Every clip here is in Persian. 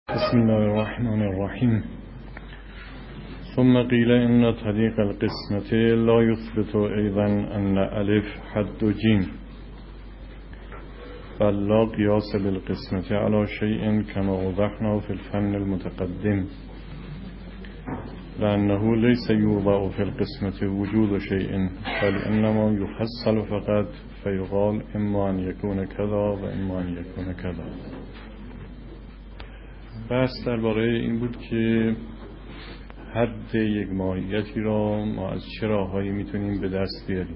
بسم الله الرحمن الرحیم. ثم قیل ان طریق القسمة لا يثبت ایضا ان الف حد و جیم بل لا قیاس بالقسمة على شیء کما وضحنا في الفن المتقدم لأنه ليس يوضع في القسمة وجود شيء بل إنما يحصل فقط فيقال إما أن يكون كذا و إما أن يكون كذا. بحث درباره این بود که حد یک ماهیتی را ما از چه راههایی میتونیم به دست بیاریم.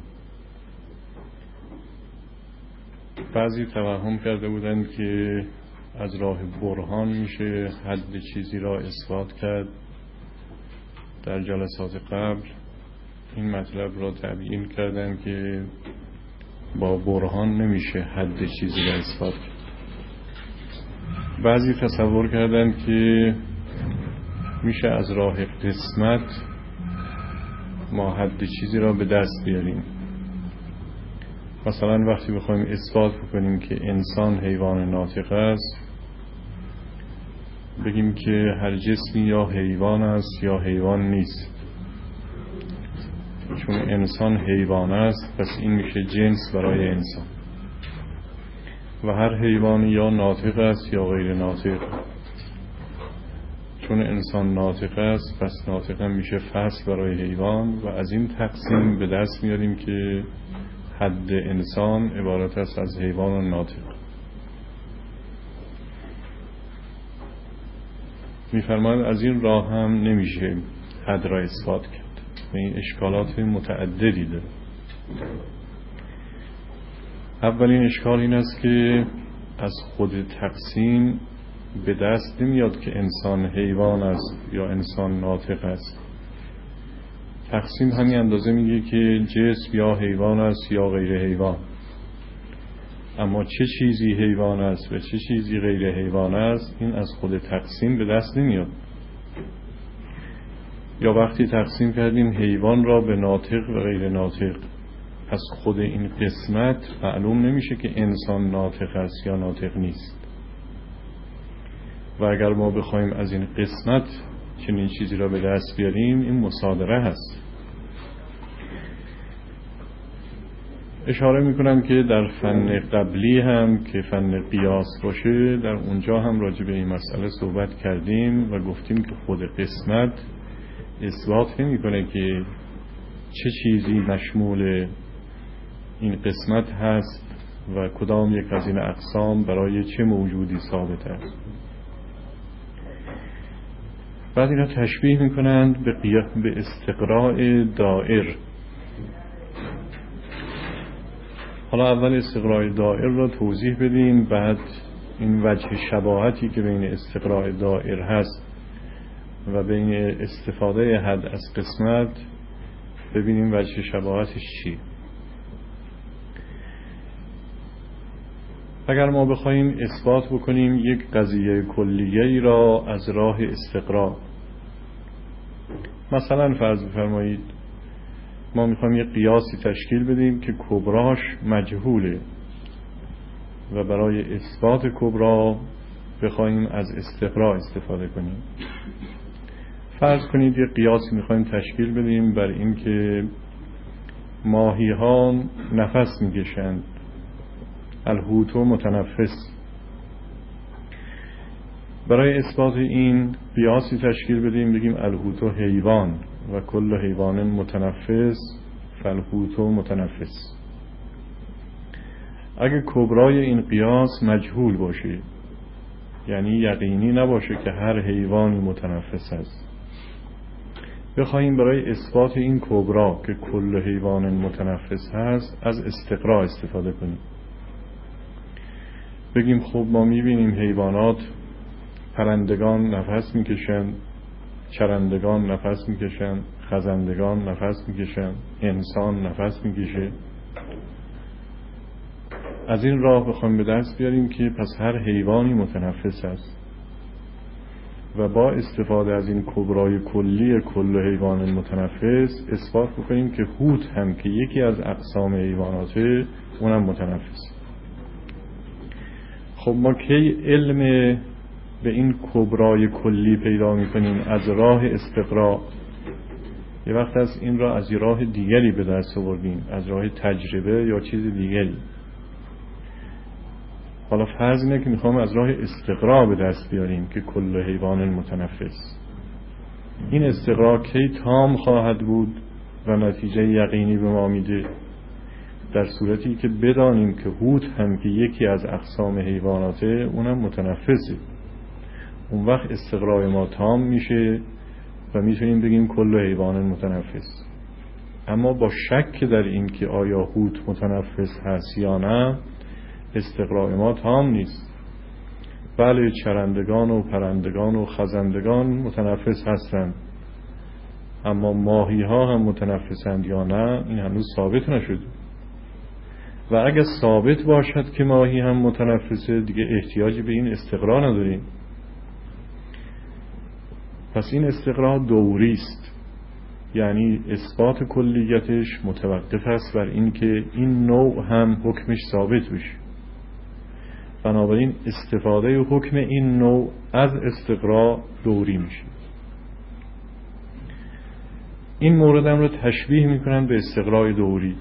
بعضی توهم کرده بودند که از راه برهان میشه حد چیزی را اثبات کرد. در جلسات قبل این مطلب را تبیین کردن که با برهان نمیشه حد چیزی را اثبات کرد. بعضی تصور کردن که میشه از راه قسمت ما حد چیزی را به دست بیاریم. مثلا وقتی بخوایم اثبات بکنیم که انسان حیوان ناطق است، بگیم که هر جسمی یا حیوان است یا حیوان نیست. چون انسان حیوان است پس این میشه جنس برای انسان و هر حیوان یا ناطق است یا غیر ناطق. چون انسان ناطق است پس ناطق هم میشه فصل برای حیوان و از این تقسیم به دست میاریم که حد انسان عبارت است از حیوان و ناطق. میفرماید از این راه هم نمیشه حد را اثبات کرد و این اشکالات متعددی داره. اولین اشکال این است که از خود تقسیم به دست نمیاد که انسان حیوان است یا انسان ناطق است. تقسیم همین اندازه میگه که جسم یا حیوان است یا غیر حیوان، اما چه چیزی حیوان است و چه چیزی غیر حیوان است این از خود تقسیم به دست نمیاد. یا وقتی تقسیم کردیم حیوان را به ناطق و غیر ناطق، از خود این قسمت معلوم نمیشه که انسان ناطق است یا ناطق نیست. و اگر ما بخوایم از این قسمت چنین چیزی را به دست بیاریم این مصادره هست. اشاره میکنم که در فن قبلی هم که فن قیاس باشه در اونجا هم راجع به این مسئله صحبت کردیم و گفتیم که خود قسمت اثبات نمیکنه که چه چیزی مشمول این قسمت هست و کدام یک از این اقسام برای چه موجودی ثابت است. بعد اینا تشبیه میکنند به استقراء دائر. حالا اول استقراء دائر را توضیح بدیم، بعد این وجه شباهتی که بین استقراء دائر هست و بین استفاده حد از قسمت ببینیم وجه شباهتش چی. اگر ما بخوایم اثبات بکنیم یک قضیه کلیه‌ای را از راه استقراء، مثلا فرض بفرمایید ما میخوایم یک قیاسی تشکیل بدیم که کبراش مجهوله و برای اثبات کبرا بخوایم از استقراء استفاده کنیم. فرض کنید یک قیاسی میخوایم تشکیل بدیم بر این که ماهی‌ها نفس میکشند، الحوت متنفس. برای اثبات این قیاسی تشکیل بدیم بگیم الحوت حیوان و کل حیوان متنفس فالحوت متنفس. اگه کبرای این قیاس مجهول باشه، یعنی یقینی نباشه که هر حیوانی متنفس است، بخواهیم برای اثبات این کبرا که کل حیوان متنفس هست از استقراء استفاده کنیم. بگیم خب ما میبینیم حیوانات، پرندگان نفس میکشند، چرندگان نفس میکشند، خزندگان نفس میکشند، انسان نفس میکشه. از این راه بخوایم به دست بیاریم که پس هر حیوانی متنفس است و با استفاده از این کبرای کلی کل حیوان متنفس اثبات بکنیم که حوت هم که یکی از اقسام حیواناته اونم متنفس. خب ما کی علم به این کبرای کلی پیدا میکنیم از راه استقراء، یه وقت از این را از راه دیگری به دست آوردیم، از راه تجربه یا چیز دیگری. حالا فرض اینه که میخوام از راه استقراء به دست بیاریم که کل حیوان متنفس. این استقراء کی تام خواهد بود و نتیجه یقینی به ما میده؟ در صورتی که بدانیم که هوت هم که یکی از اقسام حیواناته اونم متنفسه. اون وقت استقراء ما تام میشه و میتونیم بگیم کل حیوان متنفس. اما با شک در این که آیا هوت متنفس هست یا نه، استقراء ما تام نیست. بله، چرندگان و پرندگان و خزندگان متنفس هستند، اما ماهی ها هم متنفسند یا نه، این هنوز ثابت نشد. و اگر ثابت باشد که ماهی هم متنفسه، دیگه احتیاجی به این استقراء نداریم. پس این استقراء دوری است، یعنی اثبات کلیتش متوقف است بر این که این نوع هم حکمش ثابت بشه. بنابراین استفاده حکم این نوع از استقراء دوری میشه. این مورد هم رو تشبیه میکنن به استقراء دوری.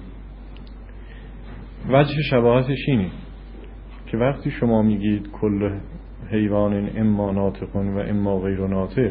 وجه شباهتش اینه که وقتی شما میگید کل حیوان اما ناطق و اما غیر ناطق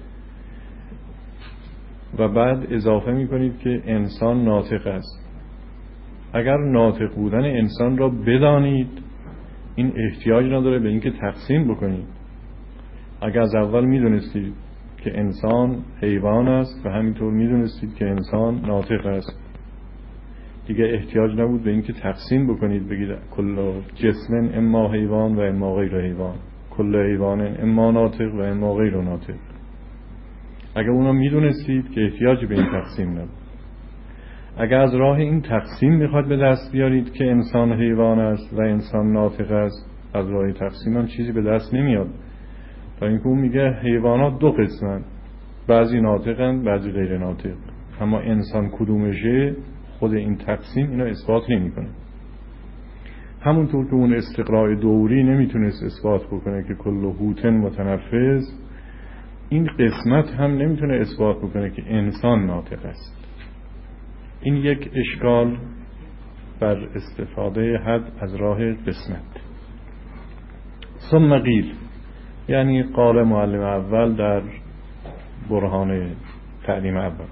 و بعد اضافه میکنید که انسان ناطق است، اگر ناطق بودن انسان را بدانید، این احتیاج نداره به اینکه تقسیم بکنید. اگر از اول میدونستید که انسان حیوان است و همینطور میدونستید که انسان ناطق است، دیگه احتیاج نبود به اینکه تقسیم بکنید، بگید کل جسم اما حیوان و اما غیر حیوان، کل حیوان اما ناطق و اما غیر ناطق. اگر اونا میدونستید که احتیاج به این تقسیم نبود. اگر از راه این تقسیم میخواد به دست بیارید که انسان حیوان است و انسان ناطق است، از راه تقسیم هم چیزی به دست نمیاد. تا اینکه اون میگه حیوانات دو قسمن، بعضی ناطقن بعضی غیر ناطق، اما انسان کدومشه خود این تقسیم اینو اثبات نمیکنه. همونطور که اون استقراء دوری نمیتونست اثبات بکنه که کل هوتن متنفس، این قسمت هم نمیتونه اثبات بکنه که انسان ناطق است. این یک اشکال بر استفاده حد از راه قسمت. ثم قیل، یعنی قال معلم اول در برهان تعلیم اول،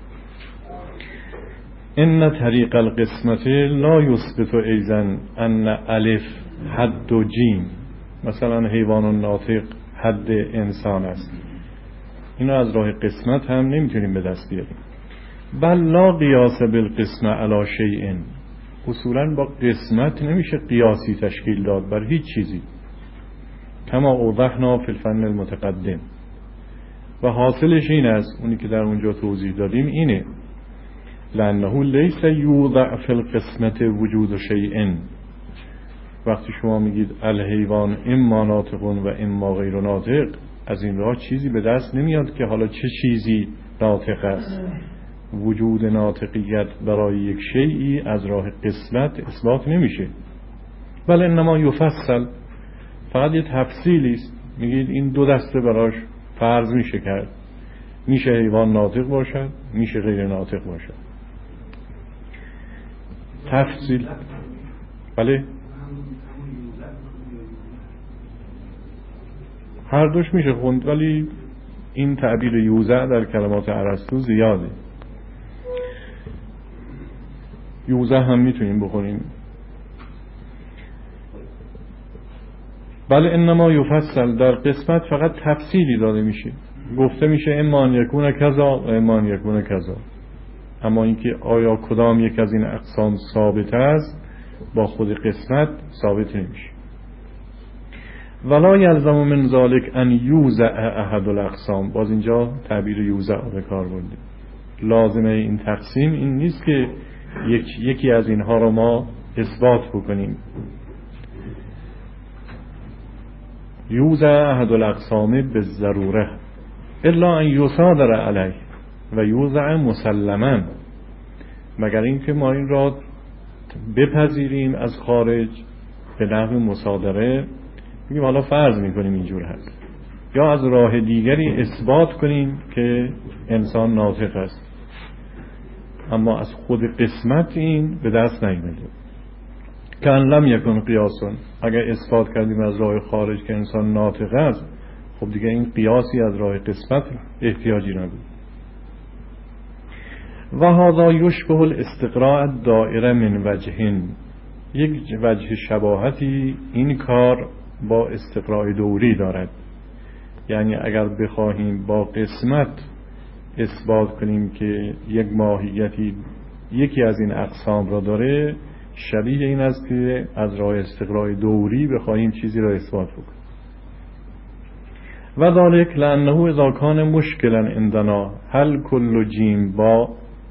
ان طریق القسمت لا یثبت ایضا ان الف حد و جیم. مثلا حیوان ناطق حد انسان است، اینو از راه قسمت هم نمیتونیم به دست بیاریم. بل لا قیاس بالقسمه علی شیء، اصولا با قسمت نمیشه قیاسی تشکیل داد بر هیچ چیزی، کما اوضحنا فی الفن المتقدم. و حاصلش این است، اونی که در اونجا توضیح دادیم اینه، لانه لیس یوضع فی القسمت وجود شیء. وقتی شما میگید الحیوان اما ناطق و اما غیر ناطق، از این راه چیزی به دست نمیاد که حالا چه چیزی ناطق است. وجود ناطقیت برای یک شیئی از راه قسمت اثبات نمیشه، بل انما یفصل، فقط یه تفصیلی است. میگید این دو دسته براش فرض میشه کرد، میشه حیوان ناطق باشد، میشه غیر ناطق باشد. تفصیل. بله، هر دوش میشه خوند، ولی این تعبیر یوزع در کلمات ارسطو زیاده. یوزع هم میتونیم بخونیم. بله انما یفصل، در قسمت فقط تفصیلی داده میشه، گفته میشه اما ان یکون کذا و اما ان یکون کذا، اما اینکه آیا کدام یک از این اقسام ثابت است با خود قسمت ثابت نمیشه. ولا یلزم من ذلك ان یوزع احد الاقسام، باز اینجا تعبیر یوزع به کار برده. لازمه این تقسیم این نیست که یکی از اینها رو ما اثبات بکنیم. یوزع احد الاقسام بالضروره الا ان یصادر علیه و یوزع مسلما، مگر اینکه ما این را بپذیریم از خارج به نحو مصادره، بگیم حالا فرض میکنیم اینجور هست. یا از راه دیگری اثبات کنیم که انسان ناطق است، اما از خود قسمت این به دست نیامده. که ان لم یکن قیاسون، اگر اثبات کردیم از راه خارج که انسان ناطق است، خب دیگه این قیاسی از راه قسمت احتیاجی نبود. و هذا یشبه الاستقراء الدائره من وجهین، یک وجه شباهتی این کار با استقراء دوری دارد. یعنی اگر بخواهیم با قسمت اثبات کنیم که یک ماهیتی یکی از این اقسام را داره، شبیه این است که از راه استقراء دوری بخواهیم چیزی را اثبات بکنیم. و ذلک لانه اذا کان مشکلا عندنا هل کل جیم با،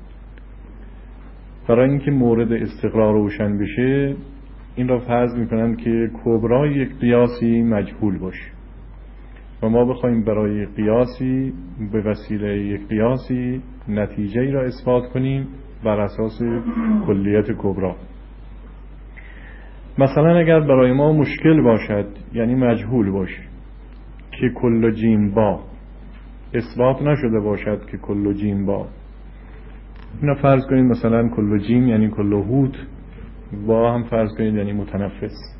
برای اینکه مورد استقرار روشن بشه این را فرض میکنند که کبرای یک قیاسی مجهول باشه و ما بخوایم برای قیاسی به وسیله یک قیاسی نتیجه ای را اثبات کنیم بر اساس کلیت کبرا. مثلا اگر برای ما مشکل باشد، یعنی مجهول باشه که کل جیم با اثبات نشده باشد که کل جیم با، اینا فرض کنید مثلا کل جیم یعنی کل هوت، با هم فرض کنید یعنی متنفس.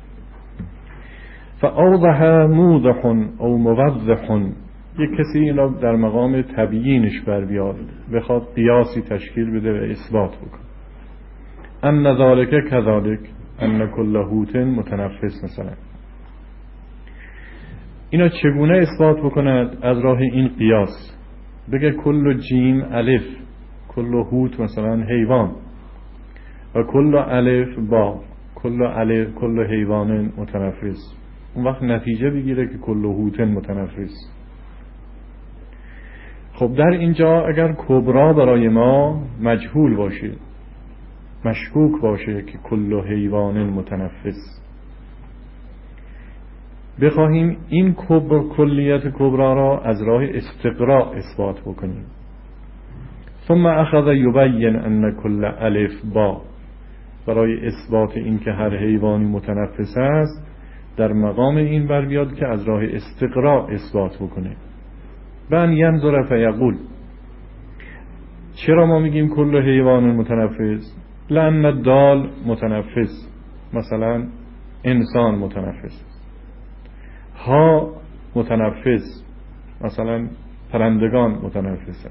فاوضح موضح او موضح، یک کسی اینا در مقام تبیینش بر بیاد، بخواد قیاسی تشکیل بده و اثبات بکن. ان ذالک کذالک ان کل هوت متنفس مثلا، اینا چگونه اثبات بکند؟ از راه این قیاس بگه کل جیم الف، کل هوت مثلا حیوان، و کل الف با، کل حیوان متنفس. اون وقت نتیجه بگیره که کل هوت متنفس. خب در اینجا اگر کبرا برای ما مجهول باشه، مشکوک باشه که کل حیوان متنفس، بخواهیم این کلیت کبرا را از راه استقراء اثبات بکنیم. ثم اخذ یبین ان کل الف با، برای اثبات این که هر حیوانی متنفس است در مقام این بر بیاد که از راه استقراء اثبات بکنه. بن ینظر فیقول، چرا ما میگیم کل حیوان متنفس؟ لأن الدال متنفس، مثلا انسان متنفس، ها متنفس، مثلا پرندگان متنفسن،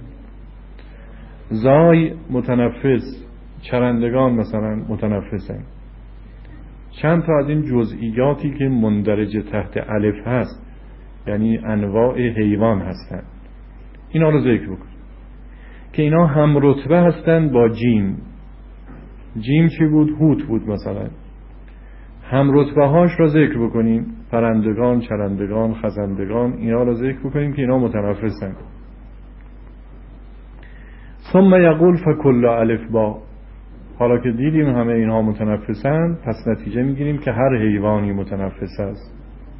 زای متنفس، چرندگان مثلا متنفسن. چند تا از این جزئیاتی که مندرج تحت الف هست، یعنی انواع حیوان هستن، اینا رو ذکر بکن که اینا هم رتبه هستن با جیم. جیم چی بود؟ هوت بود مثلا. هم رتبه هاش رو ذکر بکنیم، پرندگان، چرندگان، خزندگان، اینا رو ذکر بکنیم که اینا متنفسن. ثم یقول فکل الف با، حالا که دیدیم همه اینها متنفسن، پس نتیجه میگیریم که هر حیوانی متنفس است.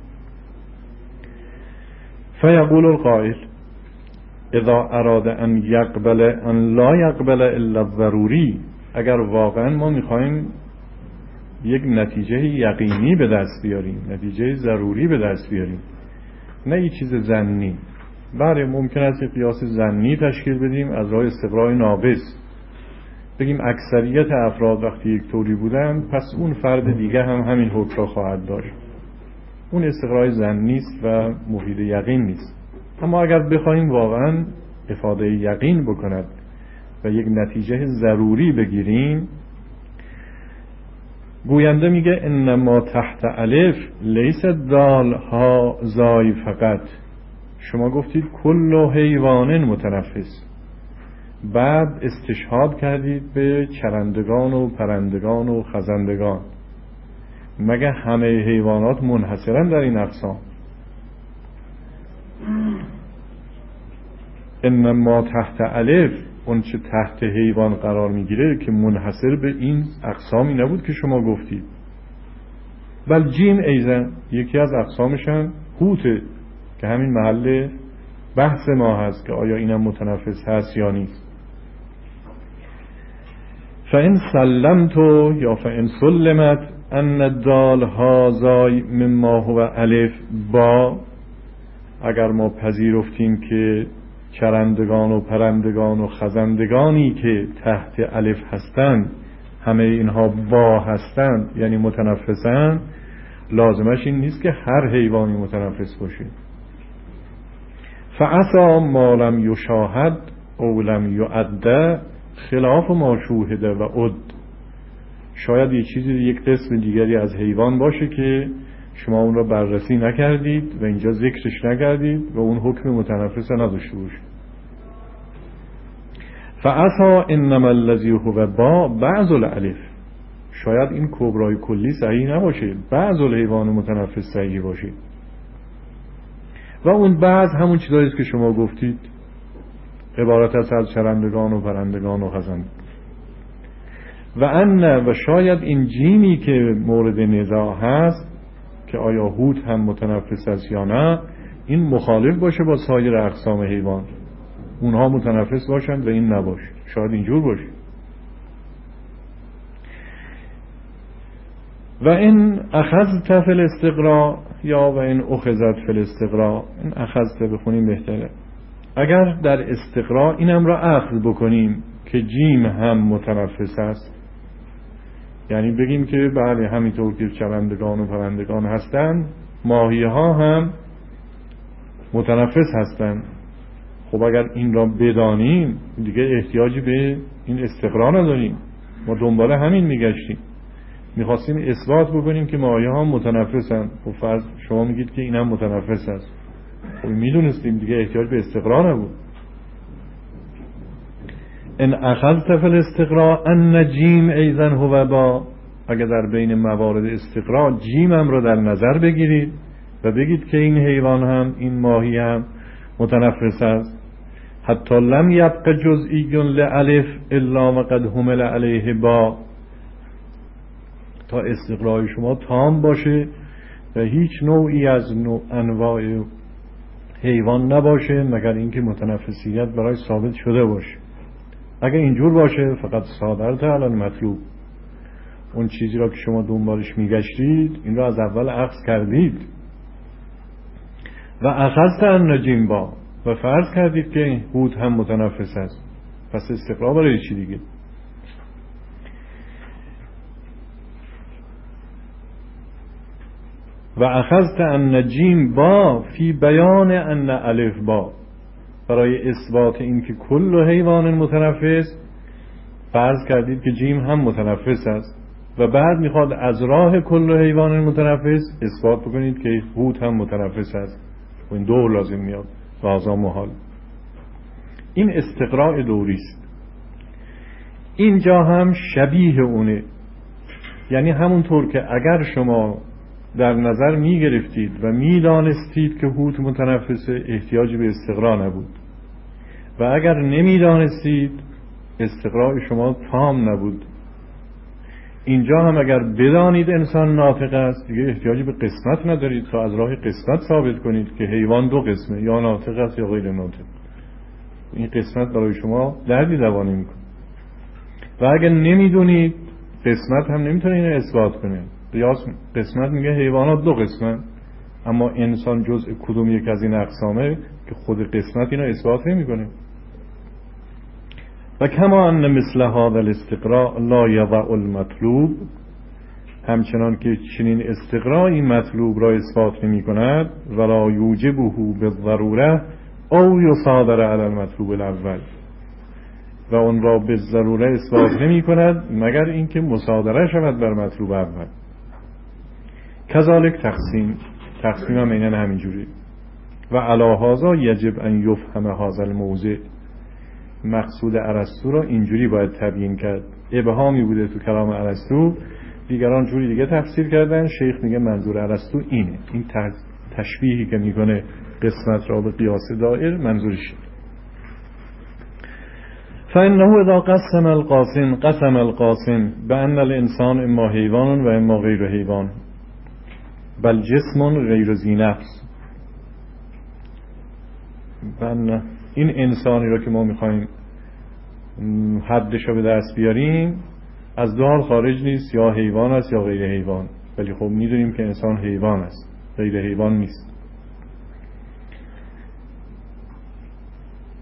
فیقول القائل اذا اراد ان یقبل ان لا یقبل الا الضروری، اگر واقعا ما میخوایم یک نتیجه یقینی به دست بیاریم، نتیجه ضروری به دست بیاریم، نه یک چیز ظنی. بله ممکن است قیاس ظنی تشکیل بدیم از راه استقراء ناقص، بگیم اکثریت افراد وقتی یک طوری بودن پس اون فرد دیگه هم همین حکم را خواهد داشت. اون استقراء ظنی است و مفید یقین نیست. اما اگر بخوایم واقعا افاده یقین بکند و یک نتیجه ضروری بگیریم، گوینده میگه انما تحت الف لیس دال ها زای فقط، شما گفتید کل حیوان متنفس، بعد استشهاد کردید به چرندگان و پرندگان و خزندگان، مگه همه حیوانات منحصرن در این اقسام؟ انما تحت الف، اون چه تحت حیوان قرار میگیره که منحصر به این اقسامی نبود که شما گفتید. بل جیم ایزن، یکی از اقسامشن هوته که همین محل بحث ما هست که آیا اینم متنفس هست یا نیست. فإن سلمت یا فإن سلمت ان الدال ها زای مما هو الف با، اگر ما پذیرفتیم که چرندگان و پرندگان و خزندگانی که تحت الف هستند همه اینها با هستند، یعنی متنفسن، لازمش این نیست که هر حیوانی متنفس باشه. فعسا ما لم یشاهد او لم یعد خلاف ما شوهده و عد. شاید یه چیزی، یک قسم دیگری از حیوان باشه که شما اون را بررسی نکردید و اینجا ذکرش نکردید و اون حکم متنفس نداشته باشه. فعسا انما الذی هو با بعض الالف. شاید این کبرای کلی صحیح نباشه، بعض الحیوان متنفس صحیح باشه و اون بعض همون چیزایی است که شما گفتید، عبارت است از چرندگان و پرندگان و خزند. و شاید این جیمی که مورد نزاع هست که آیا هوت هم متنفس است یا نه، این مخالف باشه با سایر اقسام حیوان، اونها متنفس باشند و این نباشه. شاید اینجور باشه. و این اخذت فی الاستقراء یا و این اخذت فی الاستقراء، این اخذت بخونیم بهتره. اگر در استقراء اینم را اخذ بکنیم که جیم هم متنفس است، یعنی بگیم که بله همینطور که چرندگان و پرندگان هستند، ماهی ها هم متنفس هستند. خب اگر این را بدانیم دیگه احتیاجی به این استقراء نداریم. ما دنبال همین میگشتیم، میخواستیم اثبات بکنیم که ماهی ها متنفسن. خب فرض شما میگید که اینم متنفس است، خب میدونستیم دیگه احتیاج به استقراء نبود. ان اخذت فی الاستقراء ان جیم ایضا هو با. اگر در بین موارد استقراء جیم هم را در نظر بگیرید و بگید که این حیوان هم، این ماهی هم متنفس است. حتی لم یبق جزئی لالف الا وقد حمل علیه با. تا استقراء شما تام باشه و هیچ نوعی از انواع حیوان نباشه مگر اینکه متنفسیت برای ثابت شده باشه. اگه اینجور باشه فقط صادرت علی المطلوب، اون چیزی را که شما دنبالش میگشتید این را از اول اخذ کردید. و اخذت ان جیم با، و فرض کردید که هوت هم متنفس است، پس استقراء برای چی دیگه؟ و اخذت ان جیم با فی بیان ان الف با، برای اثبات این که کل حیوان متنفس فرض کردید که جیم هم متنفس است و بعد میخواد از راه کل حیوان متنفس اثبات بکنید که هوت هم متنفس است و این دور لازم میاد و هذا محال. این استقراء دوری است. اینجا هم شبیه اونه، یعنی همونطور که اگر شما در نظر می گرفتید و می دانستید که هوت متنفسه احتیاجی به استقراء نبود و اگر نمی دانستید استقراء شما تام نبود. اینجا هم اگر بدانید انسان ناطق است دیگه احتیاجی به قسمت ندارید تا از راه قسمت ثابت کنید که حیوان دو قسمه، یا ناطق است یا غیر ناطق. این قسمت برای شما دردی دوا نمی‌کنه. و اگر نمیدونید قسمت هم نمیتونه اینو اثبات کنه. قیاس قسمت میگه حیوانات دو قسمن، اما انسان جزء کدوم یک از این اقسامه که خود قسمت اینو اثبات نمیکنه. و کما ان مثل هذا الاستقراء لا یضع المطلوب، همچنان که چنین استقراء این مطلوب را اثبات نمی کند، ولا یوجبه بالضروره او یصادر علی المطلوب الاول، و اون را به ضروره اثبات نمی کند مگر اینکه مصادره شود بر مطلوب اول. کذالک تقسیم هم اینن همینجوری. و علی هذا یجب ان یفهم هذا الموضع، مقصود ارسطو را اینجوری باید تبیین کرد. ابهامی بوده تو کلام ارسطو، دیگران جوری دیگه تفسیر کردن. شیخ میگه منظور ارسطو اینه، این تشبیهی که میکنه قسمت را به قیاس دائر منظورش. فانه اذا قسم القاسم بان الانسان اما حیوان و اما غیر حیوان بل جسم غیر ذی نفس. این انسانی را که ما میخوایم حدش رو به دست بیاریم از دو حال خارج نیست، یا حیوان است یا غیر حیوان، ولی خب میدونیم که انسان حیوان است، غیر حیوان نیست.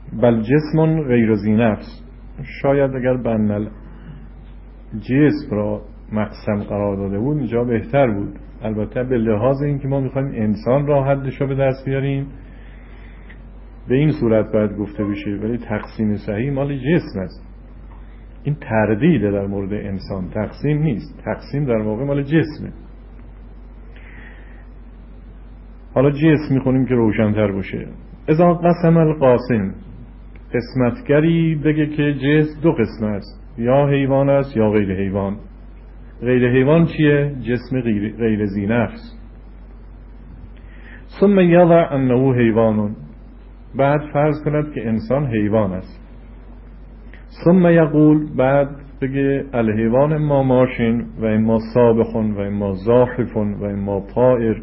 بل جسم غیر ذی نفس، شاید اگر بنال جسم را مقسم قرار داده بود اینجا بهتر بود. البته به لحاظ اینکه ما میخوایم انسان را حدش رو به دست بیاریم به این صورت باید گفته بشه، ولی تقسیم صحیح مال جسم است. این تردیده در مورد انسان، تقسیم نیست، تقسیم در واقع مال جسمه. حالا جسم میخونیم که روشن‌تر باشه. اذا قسم القاسم، قسمتگری بگه که جسم دو قسم است، یا حیوان است یا غیر حیوان. غیر حیوان چیه؟ جسم غیر ذی نفس. ثم یضع انه حیوان، بعد فرض کند که انسان حیوان است. ثم یقول، بعد بگه الحیوان اما ماشین و اما سابخ و اما زاحف و اما طائر،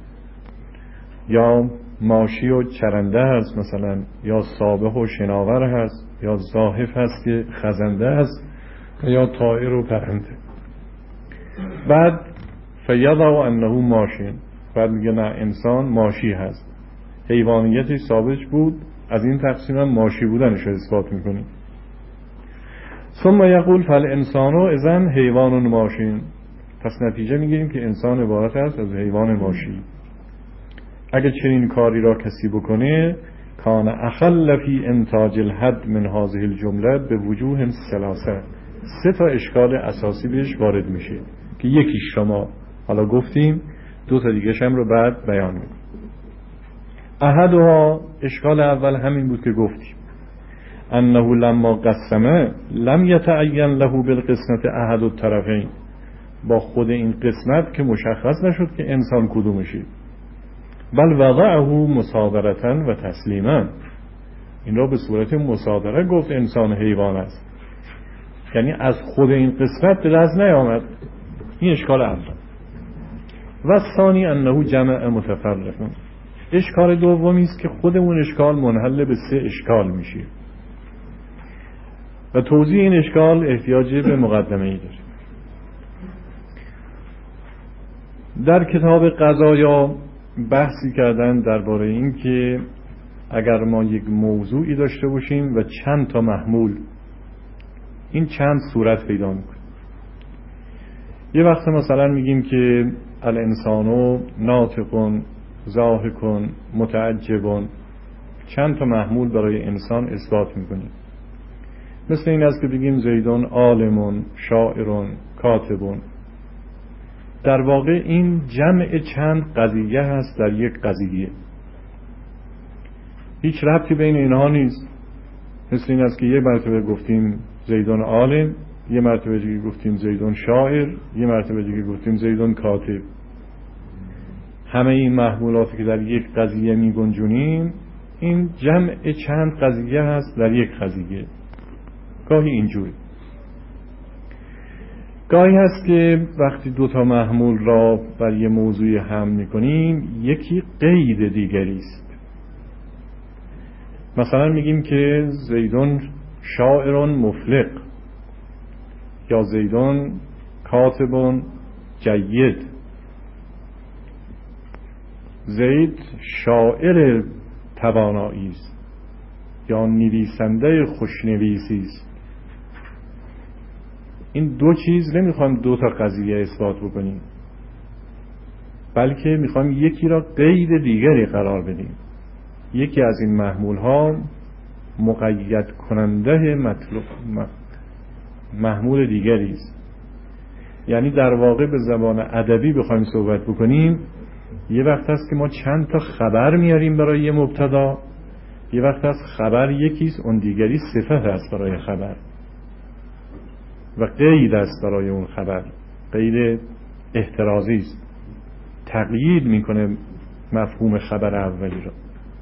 یا ماشی و چرنده هست مثلا، یا سابح و شناور هست، یا زاحف هست که خزنده هست، یا طائر و پرنده. بعد فیضع انه ماشین، بعد میگه نه انسان ماشی هست، حیوانیتی ثابت بود، از این تقسیم هم ماشی بودنش رو اثبات میکنیم. ثم یقول فالانسان اذن حیوان ماشین، پس نتیجه میگیریم که انسان عبارت است از حیوان ماشی. اگه چنین کاری را کسی بکنه کان اخل فی انتاج الحد من هذه الجمله به وجوه ثلاثه، سه تا اشکال اساسی بهش وارد میشه که یکیش شما حالا گفتیم، دو تا دیگه هم رو بعد بیان میکنم. احدها، اشکال اول همین بود که گفتیم، انه لما قسمه لم یتعین له بالقسمت احد الطرفین، با خود این قسمت که مشخص نشد که انسان کدومشه، بل وضعه مصادرة و تسلیما، این را به صورت مصادره گفت انسان حیوان است، یعنی از خود این قسمت به دست نیامد. این اشکال اول. و ثانی انه جمع متفرق، اشکال دومی است که خودمون اشکال منحل به سه اشکال میشه و توضیح این اشکال احتیاج به مقدمه ای داره. در کتاب قضایا بحثی کردن درباره این که اگر ما یک موضوعی داشته باشیم و چند تا محمول، این چند صورت پیدا میکنه. یه وقت مثلا میگیم که الانسانو ناطقون ضاحکون متعجبون، چند تا محمول برای انسان اثبات میکنیم. مثل این است که بگیم زیدون عالمون شاعرون کاتبون. در واقع این جمع چند قضیه هست در یک قضیه، هیچ ربطی بین اینها نیست. مثل این است که یه مرتبه گفتیم زیدون عالم، یه مرتبه دیگه گفتیم زیدون شاعر، یه مرتبه دیگه گفتیم زیدون کاتب. همه این محمولاتی که در یک قضیه می گنجونیم این جمع چند قضیه هست در یک قضیه. گاهی اینجوری، گاهی هست که وقتی دو تا محمول را بر یه موضوع هم میکنیم یکی قید دیگری است. مثلا میگیم که زیدون شاعرون مفلق، یا زیدون کاتبون جید. زید شاعر توانایی است یا نویسنده خوشنویسی است. این دو چیز نمیخوایم دو تا قضیه اثبات بکنیم، بلکه میخوایم یکی را قید دیگری قرار بدیم. یکی از این محمول ها مقید کننده مطلوب محمول دیگری است. یعنی در واقع به زبان ادبی بخوایم صحبت بکنیم، یه وقت هست که ما چند تا خبر میاریم برای یه مبتدا، یه وقت هست خبر یکیست اون دیگری صفت است برای خبر و قید است برای اون خبر، قید احترازی است، تقیید میکنه مفهوم خبر اولی را.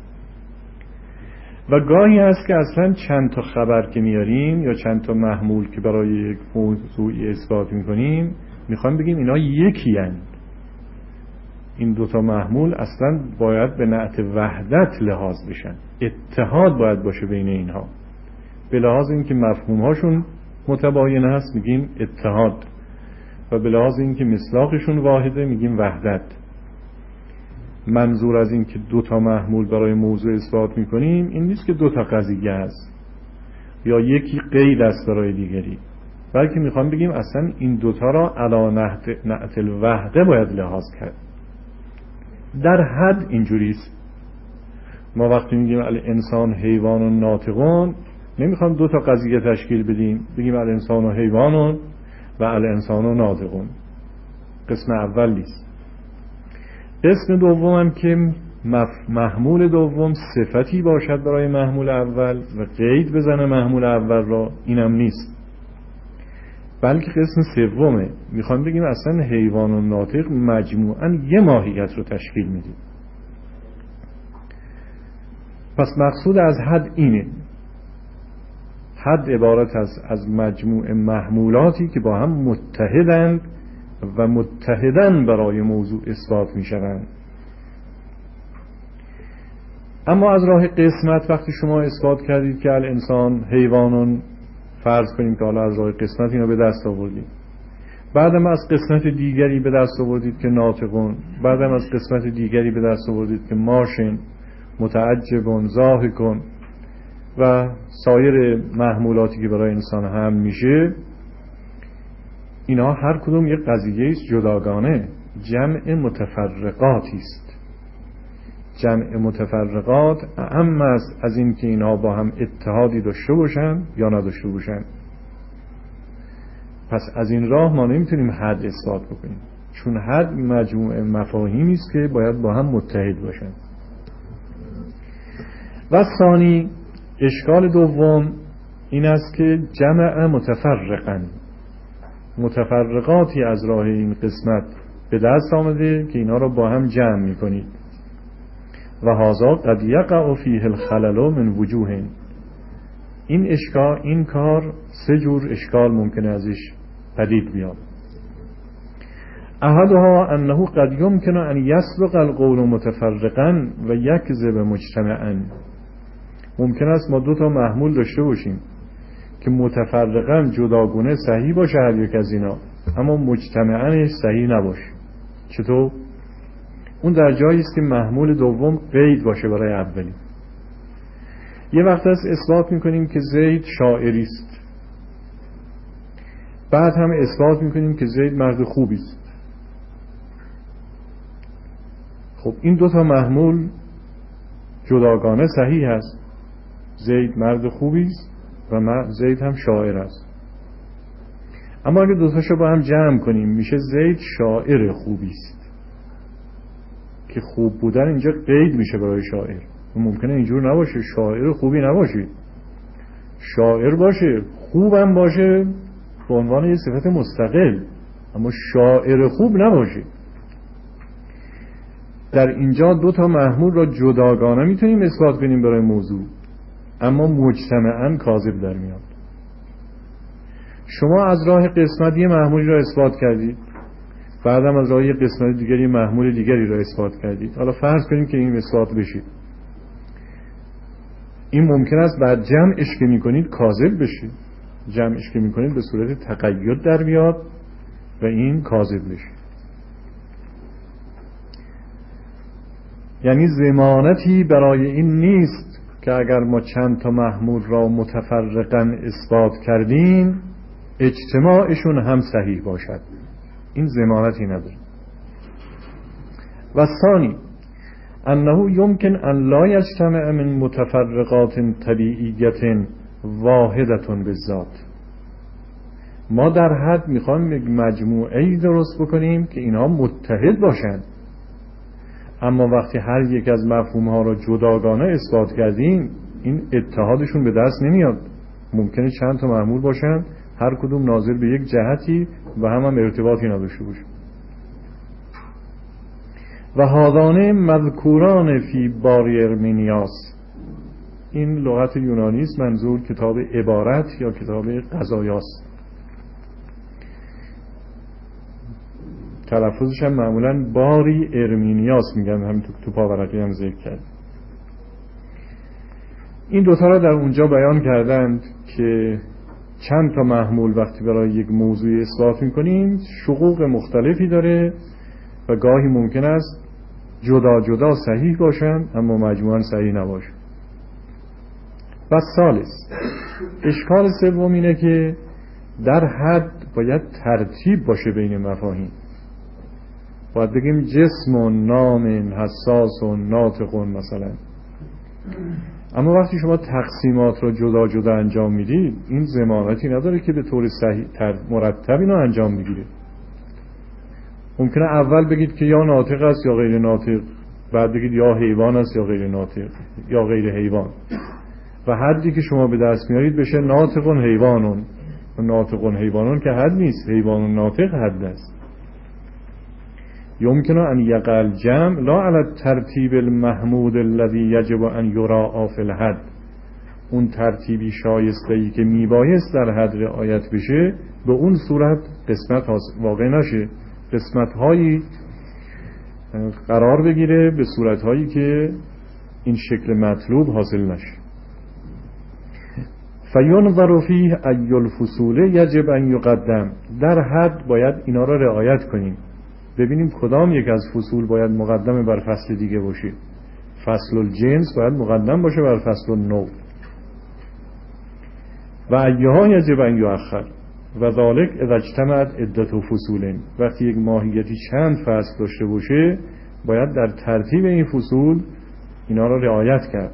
و گاهی هست که اصلا چند تا خبر که میاریم یا چند تا محمول که برای یک موضوعی اثبات میکنیم میخوایم بگیم اینا یکی هستند. این دوتا محمول اصلا باید به نعت وحدت لحاظ بشن، اتحاد باید باشه بین اینها. به لحاظ اینکه مفهومهاشون متباین هست میگیم اتحاد، و به لحاظ اینکه مصداقشون واحده میگیم وحدت. منظور از این که 2 محمول برای موضوع اثبات میکنیم این نیست که 2 قضیه است یا یکی قید است برای دیگری، بلکه میخوام بگیم اصلا این 2 را علی نعت الوحده باید لحاظ کرد. در حد اینجوریست. ما وقتی میگیم الانسان حیوان و ناطقون نمیخوام 2 قضیه تشکیل بدیم، بگیم الانسان و حیوان و الانسان و ناطقون. قسم اول نیست. قسم دوم هم که محمول دوم صفتی باشد برای محمول اول و قید بزنه محمول اول را، اینم نیست، بلکه قسم سومه. میخوام بگیم اصلا حیوان و ناطق مجموعاً یه ماهیت رو تشکیل میدیم. پس مقصود از حد اینه. حد عبارت از مجموع محمولاتی که با هم متحدند و متحدن برای موضوع اثبات میشوند. اما از راه قسمت وقتی شما اثبات کردید که الانسان حیوانون، فرض کنیم که حالا از راه قسمت اینو به دست آوردید، بعدم از قسمت دیگری به دست آوردید که ناطقون، بعدم از قسمت دیگری به دست آوردید که ماشین، متعجبون، ضاحکون و سایر محمولاتی که برای انسان هم میشه، اینا هر کدوم یک قضیه است جداگانه، جمع متفرقاتی است. جمع متفرقات اهم است از این که اینها با هم اتحادی داشته باشن یا نداشته باشن. پس از این راه ما نمیتونیم حد اثبات بکنیم، چون حد مجموع مفاهیمی است که باید با هم متحد باشن. و ثانی، اشکال دوم این است که جمع متفرقاتی از راه این قسمت به دست آمده که اینا رو با هم جمع میکنید. و هذا قد یقع فیه الخلل من وجوه. این کار 3 جور اشکال ممکنه ازش پدید بیاد. احدها انه قد یمکن ان یسبق القول متفرقا و یکذب مجتمعا. ممکن است ما 2 محمول داشته باشیم که متفرقا جداگونه صحیح باشه هر یک از اینا، اما مجتمعا صحیح نباشه. چطور؟ اون در جایی است که محمول دوم قید باشه برای اولی. یه وقت است اثبات میکنیم که زید شاعری است، بعد هم اثبات میکنیم که زید مرد خوبی است. خب این 2 محمول جداگانه صحیح است، زید مرد خوبی است و زید هم شاعر است. اما اگه 2 تاشو با هم جمع کنیم میشه زید شاعر خوبی است، که خوب بودن اینجا قید میشه برای شاعر. ممکنه اینجور نباشه، شاعر خوبی نباشه، شاعر باشه، خوبم باشه به عنوان یه صفت مستقل، اما شاعر خوب نباشه. در اینجا 2 محمول را جداگانه میتونیم اثبات کنیم برای موضوع، اما مجتمعاً کاذب در میاد. شما از راه قسمت یه محمولی را اثبات کردید، بعدم از راه یه قسمت دیگری محمول دیگری را اثبات کردید. حالا فرض کنیم که این اثبات بشه. این ممکن است بعد جمعش که میکنید کاذب بشه، جمعش که میکنید به صورت تقید در بیاد و این کاذب بشه. یعنی ضمانتی برای این نیست که اگر ما چند تا محمول را متفرقاً اثبات کردیم اجتماعشون هم صحیح باشد. این ضمانتی نداره. و ثانی انه یمکن ان لا یجتمع من متفرقات طبیعیت واحدة بالذات. ما در حد میخوایم یک مجموعه‌ای درست بکنیم که اینها متحد باشند، اما وقتی هر یک از مفهومها را جداگانه اثبات کردیم این اتحادشون به دست نمیاد. ممکنه چند تا محمول باشن هر کدوم ناظر به یک جهتی و هم ارتباطی نداشته باشه. و هذان مذکوران فی باری ارمینیاس. این لغت یونانی است، منظور کتاب عبارت یا کتاب قضایاست. تلفظش هم معمولا باری ارمینیاس میگن، همین تو پاورقی هم ذکر کرد. این 2 را در اونجا بیان کردند که چند تا محمول وقتی برای یک موضوع اثبات میکنیم شقوق مختلفی داره و گاهی ممکن است جدا جدا صحیح باشند اما مجموعاً صحیح نباشند. و ثالث، اشکال سوم اینه که در حد باید ترتیب باشه بین مفاهیم. باید بگیم جسم و نام حساس و ناطق مثلا، اما وقتی شما تقسیمات رو جدا جدا انجام میدید این ضمانتی نداره که به طور صحیح مرتب اینو انجام میگیره. ممکنه اول بگید که یا ناطق است یا غیر ناطق، بعد بگید یا حیوان است یا غیر ناطق یا غیر حیوان، و حدی که شما به دست میارید بشه ناطقون حیوانون. و ناطقون حیوانون که حد نیست، حیوانون ناطق حد است. يمكن ان يقع الجمع لا على الترتیب المحمود الذي يجب ان يراعى في الحد. اون ترتیبی شایسته‌ای که میبایست در حد رعایت بشه به اون صورت قسمت واقع نشه، قسمت‌هایی قرار بگیره به صورت‌هایی که این شکل مطلوب حاصل نشه. فینظر فیه ای الفصول یجب ان یقدم. در حد باید اینا را رعایت کنیم، ببینیم کدام یک از فصول باید مقدم بر فصل دیگه باشه. فصل الجنس باید مقدم باشه بر فصل النوع. و ایها یجب ان یؤخر و ذالک اذا اجتمعت عدة فصول. وقتی یک ماهیتی چند فصل داشته باشه باید در ترتیب این فصول اینا را رعایت کرد.